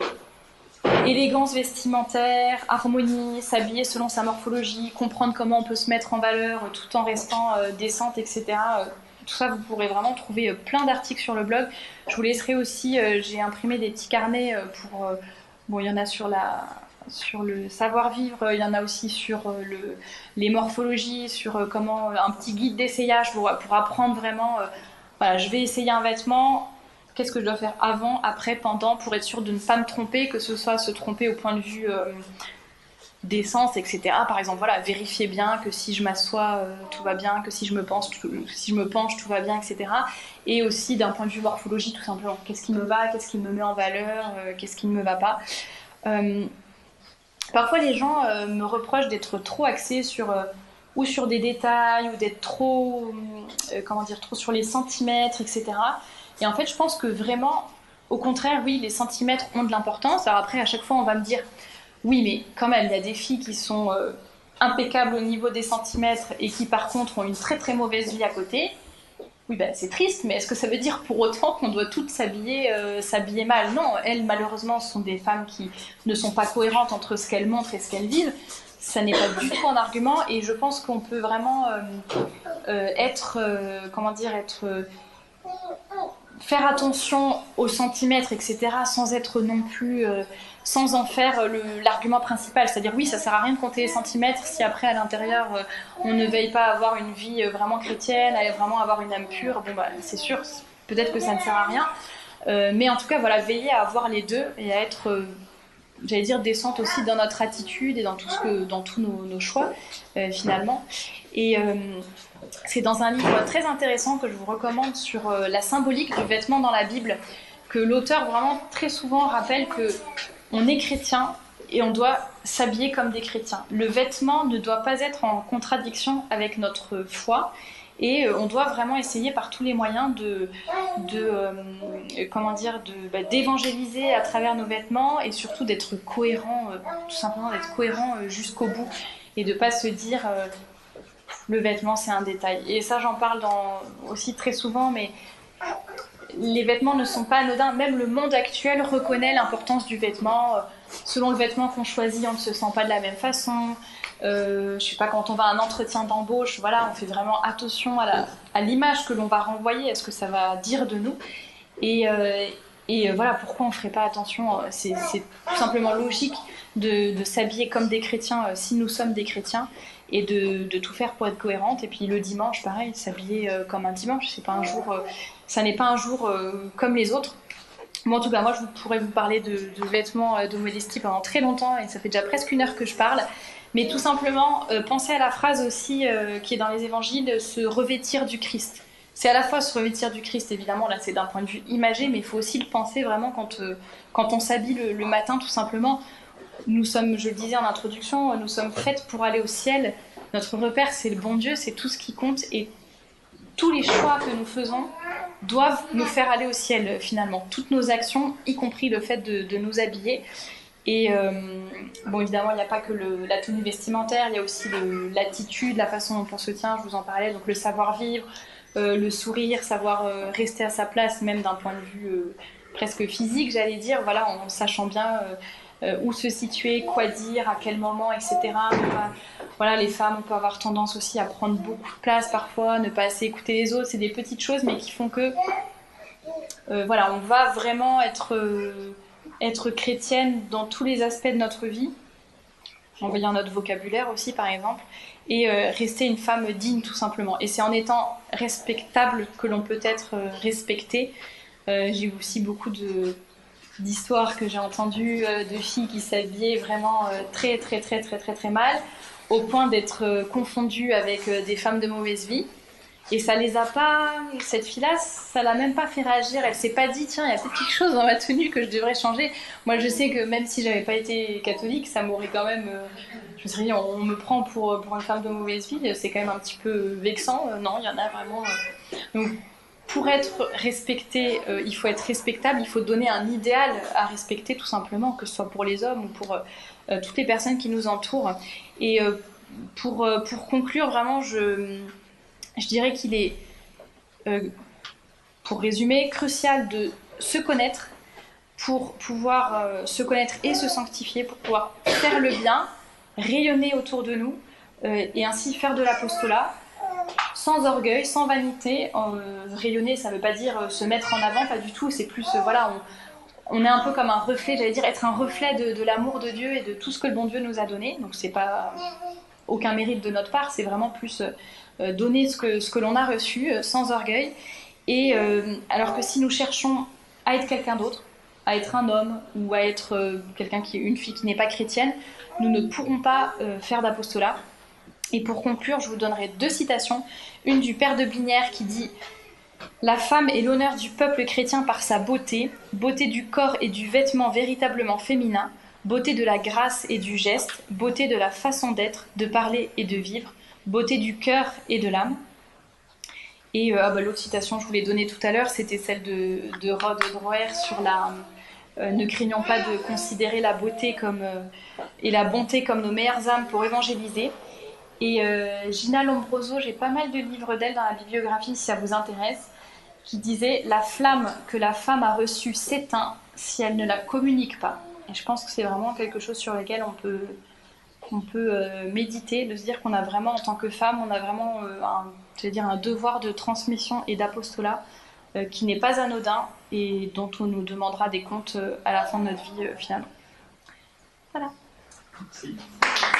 élégance vestimentaire, harmonie, s'habiller selon sa morphologie, comprendre comment on peut se mettre en valeur euh, tout en restant euh, décente, et cetera. Euh, tout ça, vous pourrez vraiment trouver euh, plein d'articles sur le blog. Je vous laisserai aussi, euh, j'ai imprimé des petits carnets euh, pour... Euh, bon, il y en a sur la... sur le savoir-vivre, il y en a aussi sur euh, le, les morphologies, sur euh, comment un petit guide d'essayage pour, pour apprendre vraiment, euh, voilà, je vais essayer un vêtement, qu'est-ce que je dois faire avant, après, pendant, pour être sûr de ne pas me tromper, que ce soit se tromper au point de vue euh, d'essence, et cetera. Par exemple, voilà, vérifier bien que si je m'assois, euh, tout va bien, que si je me penche, tout, si je me penche, tout va bien, et cetera. Et aussi d'un point de vue morphologie, tout simplement, qu'est-ce qui me va, qu'est-ce qui me met en valeur, euh, qu'est-ce qui ne me va pas. Euh, Parfois, les gens euh, me reprochent d'être trop axée sur euh, ou sur des détails ou d'être trop, euh, comment dire, trop sur les centimètres, et cetera. Et en fait, je pense que vraiment, au contraire, oui, les centimètres ont de l'importance. Alors après, à chaque fois, on va me dire, oui, mais quand même, il y a des filles qui sont euh, impeccables au niveau des centimètres et qui, par contre, ont une très très mauvaise vie à côté. Oui, ben, c'est triste, mais est-ce que ça veut dire pour autant qu'on doit toutes s'habiller, euh, s'habiller mal? Non, elles, malheureusement, sont des femmes qui ne sont pas cohérentes entre ce qu'elles montrent et ce qu'elles vivent. Ça n'est pas du tout un argument, et je pense qu'on peut vraiment euh, euh, être, euh, comment dire, être, euh, faire attention aux centimètres, et cetera, sans être non plus, euh, sans en faire le, l'argument principal. C'est-à-dire, oui, ça sert à rien de compter les centimètres si après, à l'intérieur, euh, on ne veille pas à avoir une vie vraiment chrétienne, à vraiment avoir une âme pure. Bon, bah, c'est sûr, peut-être que ça ne sert à rien. Euh, mais en tout cas, voilà, veiller à avoir les deux et à être, euh, j'allais dire, décente aussi dans notre attitude et dans, tout ce que, dans tous nos, nos choix, euh, finalement. Et euh, c'est dans un livre très intéressant que je vous recommande sur euh, la symbolique du vêtement dans la Bible, que l'auteur vraiment très souvent rappelle que on est chrétien et on doit s'habiller comme des chrétiens. Le vêtement ne doit pas être en contradiction avec notre foi, et on doit vraiment essayer par tous les moyens de, de euh, comment dire, de, bah, d'évangéliser à travers nos vêtements, et surtout d'être cohérent, euh, tout simplement d'être cohérent euh, jusqu'au bout, et de ne pas se dire euh, le vêtement c'est un détail. Et ça, j'en parle dans, aussi très souvent, mais les vêtements ne sont pas anodins. Même le monde actuel reconnaît l'importance du vêtement. Selon le vêtement qu'on choisit, on ne se sent pas de la même façon. Euh, je sais pas, quand on va à un entretien d'embauche, voilà, on fait vraiment attention à, la, à l'image que l'on va renvoyer, à ce que ça va dire de nous. Et, euh, et voilà, pourquoi on ne ferait pas attention? C'est, c'est tout simplement logique de, de s'habiller comme des chrétiens euh, si nous sommes des chrétiens, et de, de tout faire pour être cohérente. Et puis le dimanche, pareil, s'habiller euh, comme un dimanche, c'est pas un jour, euh, ça n'est pas un jour euh, comme les autres. Moi, en tout cas, moi, je pourrais vous parler de, de vêtements, euh, de modestie pendant très longtemps, et ça fait déjà presque une heure que je parle. Mais tout simplement, euh, pensez à la phrase aussi euh, qui est dans les évangiles, se revêtir du Christ. C'est à la fois se revêtir du Christ, évidemment, là c'est d'un point de vue imagé, mais il faut aussi le penser vraiment quand, euh, quand on s'habille le, le matin, tout simplement. Nous sommes, je le disais en introduction, nous sommes faites pour aller au ciel. Notre repère, c'est le bon Dieu, c'est tout ce qui compte, et tous les choix que nous faisons doivent nous faire aller au ciel, finalement. Toutes nos actions, y compris le fait de, de nous habiller. Et euh, bon, évidemment, il n'y a pas que le, la tenue vestimentaire, il y a aussi le, l'attitude, la façon dont on se tient, je vous en parlais, donc le savoir-vivre, euh, le sourire, savoir euh, rester à sa place, même d'un point de vue euh, presque physique, j'allais dire, voilà, en sachant bien euh, euh, où se situer, quoi dire, à quel moment, et cetera. Pas, voilà, les femmes, on peut avoir tendance aussi à prendre beaucoup de place parfois, ne pas assez écouter les autres, c'est des petites choses, mais qui font que, euh, voilà, on va vraiment être... Euh, être chrétienne dans tous les aspects de notre vie, en voyant notre vocabulaire aussi par exemple, et euh, rester une femme digne tout simplement. Et c'est en étant respectable que l'on peut être euh, respecté. Euh, j'ai aussi beaucoup de, d'histoires que j'ai entendues euh, de filles qui s'habillaient vraiment euh, très très très très très très mal, au point d'être euh, confondues avec euh, des femmes de mauvaise vie. Et ça les a pas... Cette fille-là, ça l'a même pas fait réagir. Elle s'est pas dit, tiens, il y a peut-être quelque chose dans ma tenue que je devrais changer. Moi, je sais que même si j'avais pas été catholique, ça m'aurait quand même... Euh, je me serais dit, on, on me prend pour, pour une femme de mauvaise vie, c'est quand même un petit peu vexant. Euh, non, il y en a vraiment... Euh... Donc, pour être respecté, euh, il faut être respectable, il faut donner un idéal à respecter, tout simplement, que ce soit pour les hommes ou pour euh, toutes les personnes qui nous entourent. Et euh, pour, euh, pour conclure, vraiment, je... Je dirais qu'il est, euh, pour résumer, crucial de se connaître pour pouvoir euh, se connaître et se sanctifier, pour pouvoir faire le bien, rayonner autour de nous euh, et ainsi faire de l'apostolat sans orgueil, sans vanité. Euh, rayonner, ça ne veut pas dire euh, se mettre en avant, pas du tout. C'est plus, euh, voilà, on, on est un peu comme un reflet, j'allais dire, être un reflet de, de l'amour de Dieu et de tout ce que le bon Dieu nous a donné. Donc c'est pas aucun mérite de notre part, c'est vraiment plus euh, donner ce que, ce que l'on a reçu, euh, sans orgueil. Et euh, alors que si nous cherchons à être quelqu'un d'autre, à être un homme ou à être euh, quelqu'un qui est une fille qui n'est pas chrétienne, nous ne pourrons pas euh, faire d'apostolat. Et pour conclure, je vous donnerai deux citations. Une du père de Blinière qui dit « La femme est l'honneur du peuple chrétien par sa beauté, beauté du corps et du vêtement véritablement féminin, beauté de la grâce et du geste, beauté de la façon d'être, de parler et de vivre, beauté du cœur et de l'âme. » Et euh, ah bah, l'autre citation, je vous l'ai donnée tout à l'heure, c'était celle de, de Rod Dreher sur la euh, « Ne craignons pas de considérer la beauté comme, euh, et la bonté comme nos meilleures âmes pour évangéliser ». Et euh, Gina Lombroso, j'ai pas mal de livres d'elle dans la bibliographie si ça vous intéresse, qui disait « La flamme que la femme a reçue s'éteint si elle ne la communique pas ». Et je pense que c'est vraiment quelque chose sur lequel on peut, on peut euh, méditer, de se dire qu'on a vraiment, en tant que femme, on a vraiment euh, un, je vais dire, un devoir de transmission et d'apostolat euh, qui n'est pas anodin et dont on nous demandera des comptes euh, à la fin de notre vie euh, finalement. Voilà. Merci.